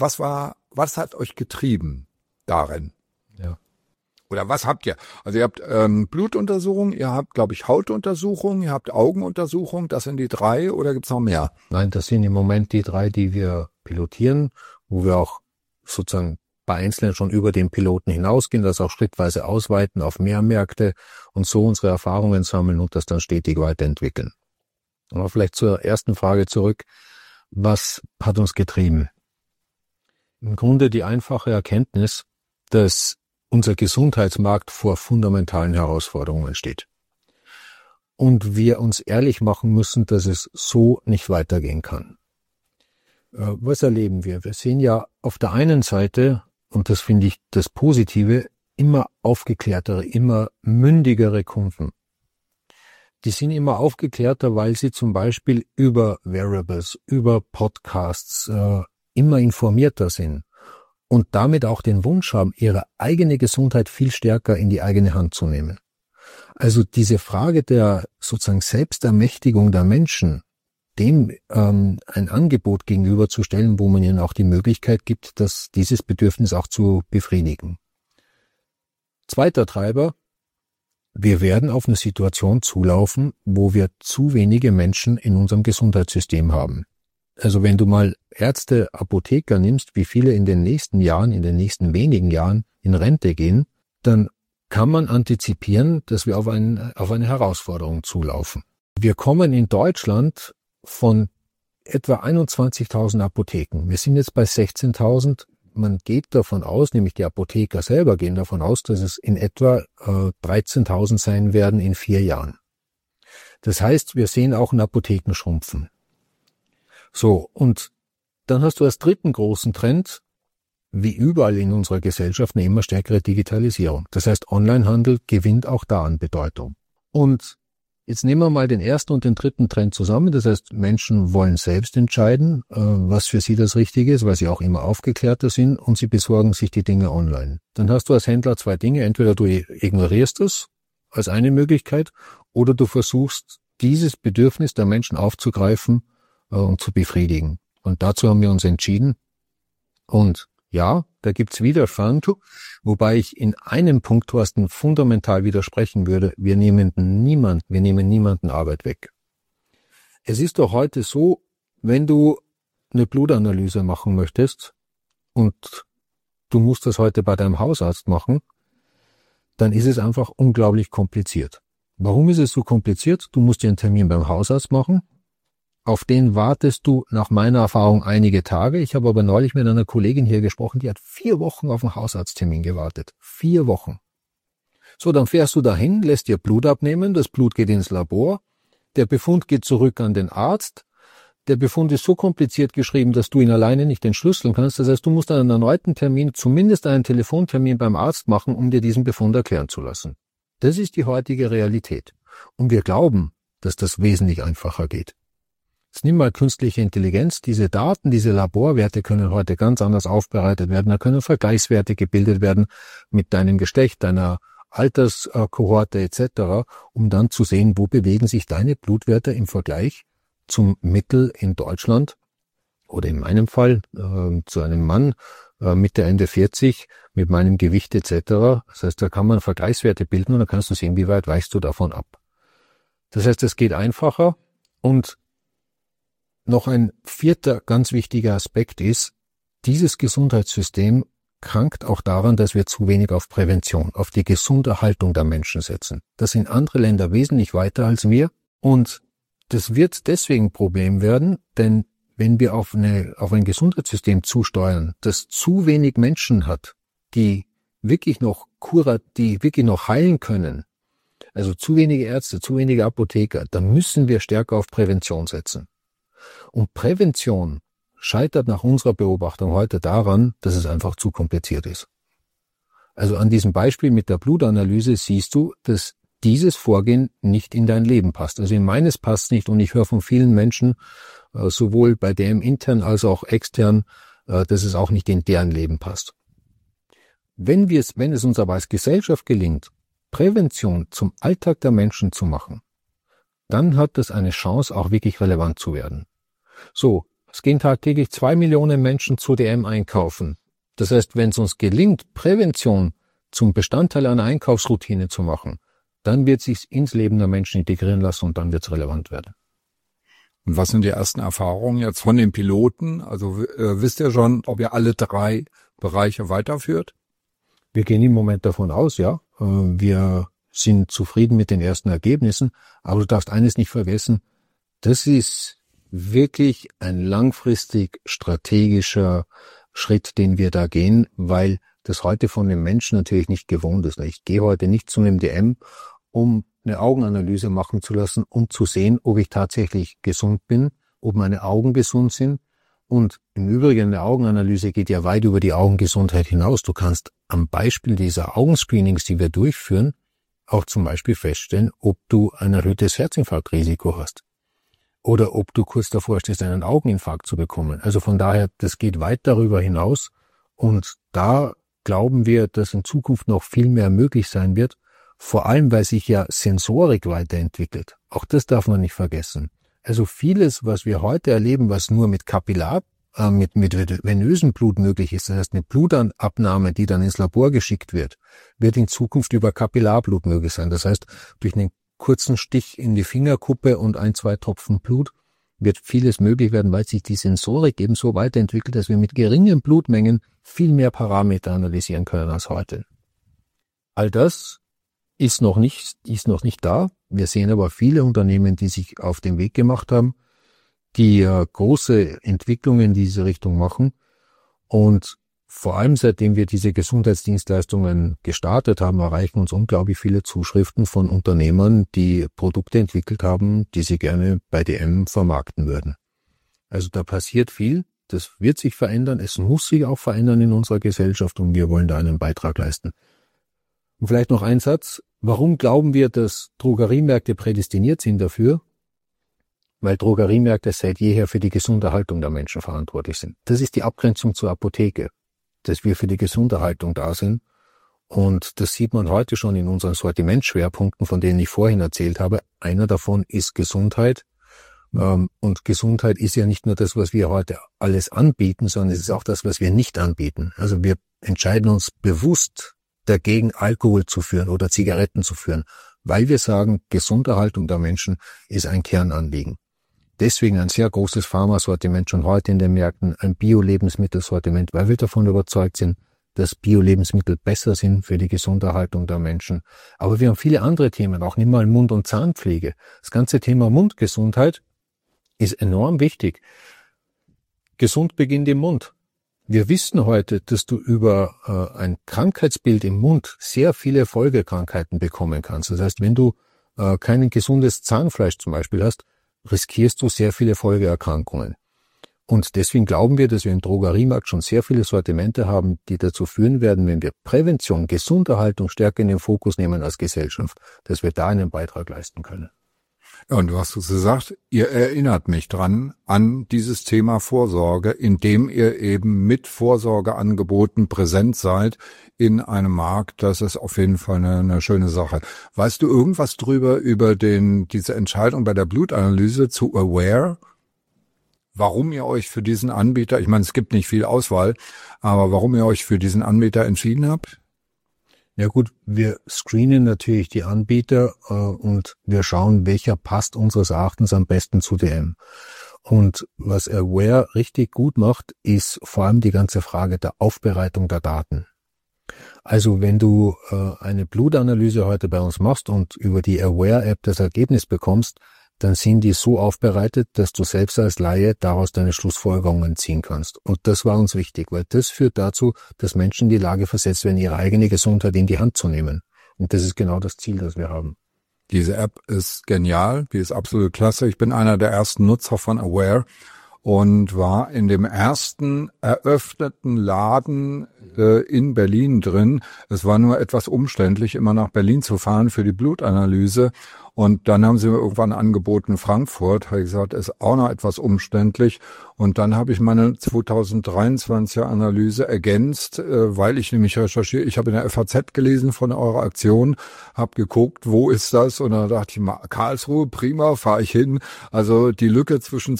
hat euch getrieben darin? Ja. Oder was habt ihr? Also ihr habt Blutuntersuchungen, ihr habt, glaube ich, Hautuntersuchungen, ihr habt Augenuntersuchungen, das sind die 3 oder gibt's noch mehr? Nein, das sind im Moment die 3, die wir pilotieren, wo wir auch sozusagen bei Einzelnen schon über den Piloten hinausgehen, das auch schrittweise ausweiten auf mehr Märkte und so unsere Erfahrungen sammeln und das dann stetig weiterentwickeln. Aber vielleicht zur ersten Frage zurück. Was hat uns getrieben? Im Grunde die einfache Erkenntnis, dass unser Gesundheitsmarkt vor fundamentalen Herausforderungen steht. Und wir uns ehrlich machen müssen, dass es so nicht weitergehen kann. Was erleben wir? Wir sehen ja auf der einen Seite, und das finde ich das Positive, immer aufgeklärtere, immer mündigere Kunden. Die sind immer aufgeklärter, weil sie zum Beispiel über Wearables, über Podcasts immer informierter sind. Und damit auch den Wunsch haben, ihre eigene Gesundheit viel stärker in die eigene Hand zu nehmen. Also diese Frage der sozusagen Selbstermächtigung der Menschen, dem ein Angebot gegenüberzustellen, wo man ihnen auch die Möglichkeit gibt, dass dieses Bedürfnis auch zu befriedigen. Zweiter Treiber, wir werden auf eine Situation zulaufen, wo wir zu wenige Menschen in unserem Gesundheitssystem haben. Also wenn du mal Ärzte, Apotheker nimmst, wie viele in den nächsten wenigen Jahren in Rente gehen, dann kann man antizipieren, dass wir auf eine Herausforderung zulaufen. Wir kommen in Deutschland von etwa 21.000 Apotheken. Wir sind jetzt bei 16.000. Man geht davon aus, nämlich die Apotheker selber gehen davon aus, dass es in etwa 13.000 sein werden in 4 Jahren. Das heißt, wir sehen auch einen Apothekenschrumpfen. So, und dann hast du als dritten großen Trend, wie überall in unserer Gesellschaft, eine immer stärkere Digitalisierung. Das heißt, Onlinehandel gewinnt auch da an Bedeutung. Und jetzt nehmen wir mal den ersten und den dritten Trend zusammen. Das heißt, Menschen wollen selbst entscheiden, was für sie das Richtige ist, weil sie auch immer aufgeklärter sind und sie besorgen sich die Dinge online. Dann hast du als Händler 2 Dinge. Entweder du ignorierst es als eine Möglichkeit oder du versuchst, dieses Bedürfnis der Menschen aufzugreifen und zu befriedigen. Und dazu haben wir uns entschieden. Und ja, da gibt's Widerstand, wobei ich in einem Punkt, Thorsten, fundamental widersprechen würde. Wir nehmen niemanden Arbeit weg. Es ist doch heute so, wenn du eine Blutanalyse machen möchtest und du musst das heute bei deinem Hausarzt machen, dann ist es einfach unglaublich kompliziert. Warum ist es so kompliziert? Du musst dir einen Termin beim Hausarzt machen. Auf den wartest du nach meiner Erfahrung einige Tage. Ich habe aber neulich mit einer Kollegin hier gesprochen, die hat 4 Wochen auf einen Hausarzttermin gewartet. 4 Wochen. So, dann fährst du dahin, lässt dir Blut abnehmen, das Blut geht ins Labor, der Befund geht zurück an den Arzt. Der Befund ist so kompliziert geschrieben, dass du ihn alleine nicht entschlüsseln kannst. Das heißt, du musst einen erneuten Termin, zumindest einen Telefontermin beim Arzt machen, um dir diesen Befund erklären zu lassen. Das ist die heutige Realität. Und wir glauben, dass das wesentlich einfacher geht. Jetzt nimm mal künstliche Intelligenz. Diese Daten, diese Laborwerte können heute ganz anders aufbereitet werden. Da können Vergleichswerte gebildet werden mit deinem Geschlecht, deiner Alterskohorte etc., um dann zu sehen, wo bewegen sich deine Blutwerte im Vergleich zum Mittel in Deutschland oder in meinem Fall zu einem Mann Mitte, Ende 40 mit meinem Gewicht etc. Das heißt, da kann man Vergleichswerte bilden und dann kannst du sehen, wie weit weichst du davon ab. Das heißt, es geht einfacher. Und noch ein vierter ganz wichtiger Aspekt ist, dieses Gesundheitssystem krankt auch daran, dass wir zu wenig auf Prävention, auf die gesunde Haltung der Menschen setzen. Das sind andere Länder wesentlich weiter als wir und das wird deswegen ein Problem werden, denn wenn wir auf ein Gesundheitssystem zusteuern, das zu wenig Menschen hat, die wirklich noch heilen können, also zu wenige Ärzte, zu wenige Apotheker, dann müssen wir stärker auf Prävention setzen. Und Prävention scheitert nach unserer Beobachtung heute daran, dass es einfach zu kompliziert ist. Also an diesem Beispiel mit der Blutanalyse siehst du, dass dieses Vorgehen nicht in dein Leben passt. Also in meines passt nicht und ich höre von vielen Menschen, sowohl bei DM intern als auch extern, dass es auch nicht in deren Leben passt. Wenn es uns aber als Gesellschaft gelingt, Prävention zum Alltag der Menschen zu machen, dann hat das eine Chance, auch wirklich relevant zu werden. So, es gehen tagtäglich 2 Millionen Menschen zu DM einkaufen. Das heißt, wenn es uns gelingt, Prävention zum Bestandteil einer Einkaufsroutine zu machen, dann wird es sich ins Leben der Menschen integrieren lassen und dann wird es relevant werden. Und was sind die ersten Erfahrungen jetzt von den Piloten? Also wisst ihr schon, ob ihr alle 3 Bereiche weiterführt? Wir gehen im Moment davon aus, ja. Wir sind zufrieden mit den ersten Ergebnissen, aber du darfst eines nicht vergessen, das ist wirklich ein langfristig strategischer Schritt, den wir da gehen, weil das heute von den Menschen natürlich nicht gewohnt ist. Ich gehe heute nicht zu einem DM, um eine Augenanalyse machen zu lassen, um zu sehen, ob ich tatsächlich gesund bin, ob meine Augen gesund sind. Und im Übrigen, eine Augenanalyse geht ja weit über die Augengesundheit hinaus. Du kannst am Beispiel dieser Augenscreenings, die wir durchführen, auch zum Beispiel feststellen, ob du ein erhöhtes Herzinfarktrisiko hast oder ob du kurz davor stehst, einen Augeninfarkt zu bekommen. Also von daher, das geht weit darüber hinaus und da glauben wir, dass in Zukunft noch viel mehr möglich sein wird, vor allem weil sich ja Sensorik weiterentwickelt. Auch das darf man nicht vergessen. Also vieles, was wir heute erleben, was nur mit mit venösem Blut möglich ist, das heißt eine Blutabnahme, die dann ins Labor geschickt wird in Zukunft über Kapillarblut möglich sein. Das heißt, durch einen kurzen Stich in die Fingerkuppe und 1-2 Tropfen Blut wird vieles möglich werden, weil sich die Sensorik eben so weiterentwickelt, dass wir mit geringen Blutmengen viel mehr Parameter analysieren können als heute. All das ist noch nicht da. Wir sehen aber viele Unternehmen, die sich auf den Weg gemacht haben, die große Entwicklungen in diese Richtung machen. Und vor allem seitdem wir diese Gesundheitsdienstleistungen gestartet haben, erreichen uns unglaublich viele Zuschriften von Unternehmern, die Produkte entwickelt haben, die sie gerne bei DM vermarkten würden. Also da passiert viel. Das wird sich verändern. Es muss sich auch verändern in unserer Gesellschaft und wir wollen da einen Beitrag leisten. Und vielleicht noch ein Satz. Warum glauben wir, dass Drogeriemärkte prädestiniert sind dafür? Weil Drogeriemärkte seit jeher für die Gesunderhaltung der Menschen verantwortlich sind. Das ist die Abgrenzung zur Apotheke, dass wir für die Gesunderhaltung da sind. Und das sieht man heute schon in unseren Sortimentschwerpunkten, von denen ich vorhin erzählt habe. Einer davon ist Gesundheit. Und Gesundheit ist ja nicht nur das, was wir heute alles anbieten, sondern es ist auch das, was wir nicht anbieten. Also wir entscheiden uns bewusst dagegen, Alkohol zu führen oder Zigaretten zu führen, weil wir sagen, Gesunderhaltung der Menschen ist ein Kernanliegen. Deswegen ein sehr großes Pharmasortiment schon heute in den Märkten, ein Bio-Lebensmittelsortiment, weil wir davon überzeugt sind, dass Bio-Lebensmittel besser sind für die Gesunderhaltung der Menschen. Aber wir haben viele andere Themen, auch nimm mal Mund- und Zahnpflege. Das ganze Thema Mundgesundheit ist enorm wichtig. Gesund beginnt im Mund. Wir wissen heute, dass du über ein Krankheitsbild im Mund sehr viele Folgekrankheiten bekommen kannst. Das heißt, wenn du kein gesundes Zahnfleisch zum Beispiel hast, riskierst du sehr viele Folgeerkrankungen. Und deswegen glauben wir, dass wir im Drogeriemarkt schon sehr viele Sortimente haben, die dazu führen werden, wenn wir Prävention, Gesunderhaltung stärker in den Fokus nehmen als Gesellschaft, dass wir da einen Beitrag leisten können. Ja, und du hast gesagt, ihr erinnert mich dran an dieses Thema Vorsorge, indem ihr eben mit Vorsorgeangeboten präsent seid in einem Markt. Das ist auf jeden Fall eine schöne Sache. Weißt du irgendwas drüber, über diese Entscheidung bei der Blutanalyse zu Aware? Warum ihr euch für diesen Anbieter, ich meine, es gibt nicht viel Auswahl, aber warum ihr euch für diesen Anbieter entschieden habt? Ja gut, wir screenen natürlich die Anbieter und wir schauen, welcher passt unseres Erachtens am besten zu DM. Und was Aware richtig gut macht, ist vor allem die ganze Frage der Aufbereitung der Daten. Also wenn du eine Blutanalyse heute bei uns machst und über die Aware-App das Ergebnis bekommst, dann sind die so aufbereitet, dass du selbst als Laie daraus deine Schlussfolgerungen ziehen kannst. Und das war uns wichtig, weil das führt dazu, dass Menschen in die Lage versetzt werden, ihre eigene Gesundheit in die Hand zu nehmen. Und das ist genau das Ziel, das wir haben. Diese App ist genial, die ist absolut klasse. Ich bin einer der ersten Nutzer von Aware und war in dem ersten eröffneten Laden in Berlin drin. Es war nur etwas umständlich, immer nach Berlin zu fahren für die Blutanalyse. Und dann haben sie mir irgendwann angeboten, Frankfurt. Habe ich gesagt, ist auch noch etwas umständlich. Und dann habe ich meine 2023er Analyse ergänzt, weil ich nämlich recherchiere. Ich habe in der FAZ gelesen von eurer Aktion, habe geguckt, wo ist das? Und dann dachte ich mal, Karlsruhe, prima, fahre ich hin. Also die Lücke zwischen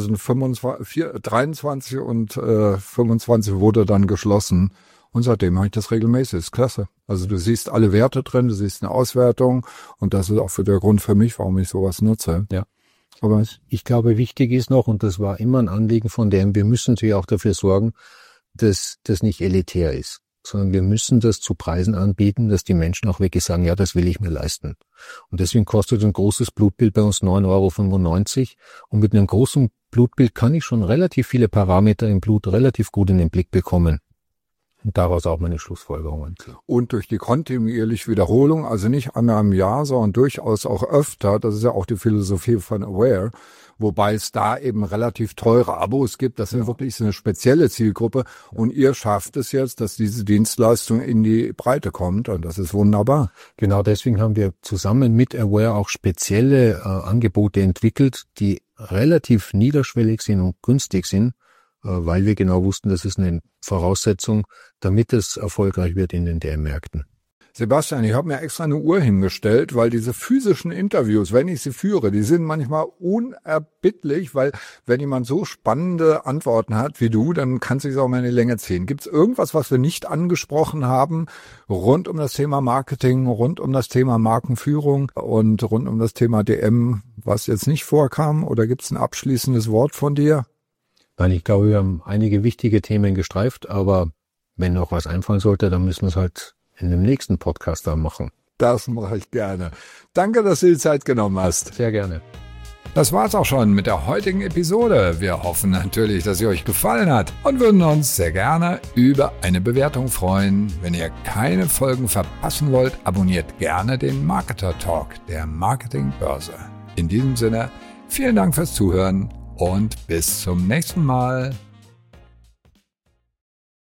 2023 und 25 wurde dann geschlossen. Und seitdem mache ich das regelmäßig. Ist klasse. Also du siehst alle Werte drin, du siehst eine Auswertung. Und das ist auch der Grund für mich, warum ich sowas nutze. Ja. Aber ich glaube, wichtig ist noch, und das war immer ein Anliegen von dem, wir müssen natürlich auch dafür sorgen, dass das nicht elitär ist, sondern wir müssen das zu Preisen anbieten, dass die Menschen auch wirklich sagen, ja, das will ich mir leisten. Und deswegen kostet ein großes Blutbild bei uns 9,95 €. Und mit einem großen Blutbild kann ich schon relativ viele Parameter im Blut relativ gut in den Blick bekommen. Und daraus auch meine Schlussfolgerungen. Und durch die kontinuierliche Wiederholung, also nicht einmal im Jahr, sondern durchaus auch öfter, das ist ja auch die Philosophie von Aware, wobei es da eben relativ teure Abos gibt, das ist wirklich eine spezielle Zielgruppe und ihr schafft es jetzt, dass diese Dienstleistung in die Breite kommt und das ist wunderbar. Genau deswegen haben wir zusammen mit Aware auch spezielle Angebote entwickelt, die relativ niederschwellig sind und günstig sind, weil wir genau wussten, das ist eine Voraussetzung, damit es erfolgreich wird in den DM-Märkten. Sebastian, ich habe mir extra eine Uhr hingestellt, weil diese physischen Interviews, wenn ich sie führe, die sind manchmal unerbittlich, weil wenn jemand so spannende Antworten hat wie du, dann kann es sich auch mal in die Länge ziehen. Gibt es irgendwas, was wir nicht angesprochen haben, rund um das Thema Marketing, rund um das Thema Markenführung und rund um das Thema DM, was jetzt nicht vorkam? Oder gibt es ein abschließendes Wort von dir? Nein, ich glaube, wir haben einige wichtige Themen gestreift, aber wenn noch was einfallen sollte, dann müssen wir es halt in dem nächsten Podcast da machen. Das mache ich gerne. Danke, dass du die Zeit genommen hast. Sehr gerne. Das war's auch schon mit der heutigen Episode. Wir hoffen natürlich, dass sie euch gefallen hat und würden uns sehr gerne über eine Bewertung freuen. Wenn ihr keine Folgen verpassen wollt, abonniert gerne den Marketer Talk der Marketingbörse. In diesem Sinne, vielen Dank fürs Zuhören und bis zum nächsten Mal.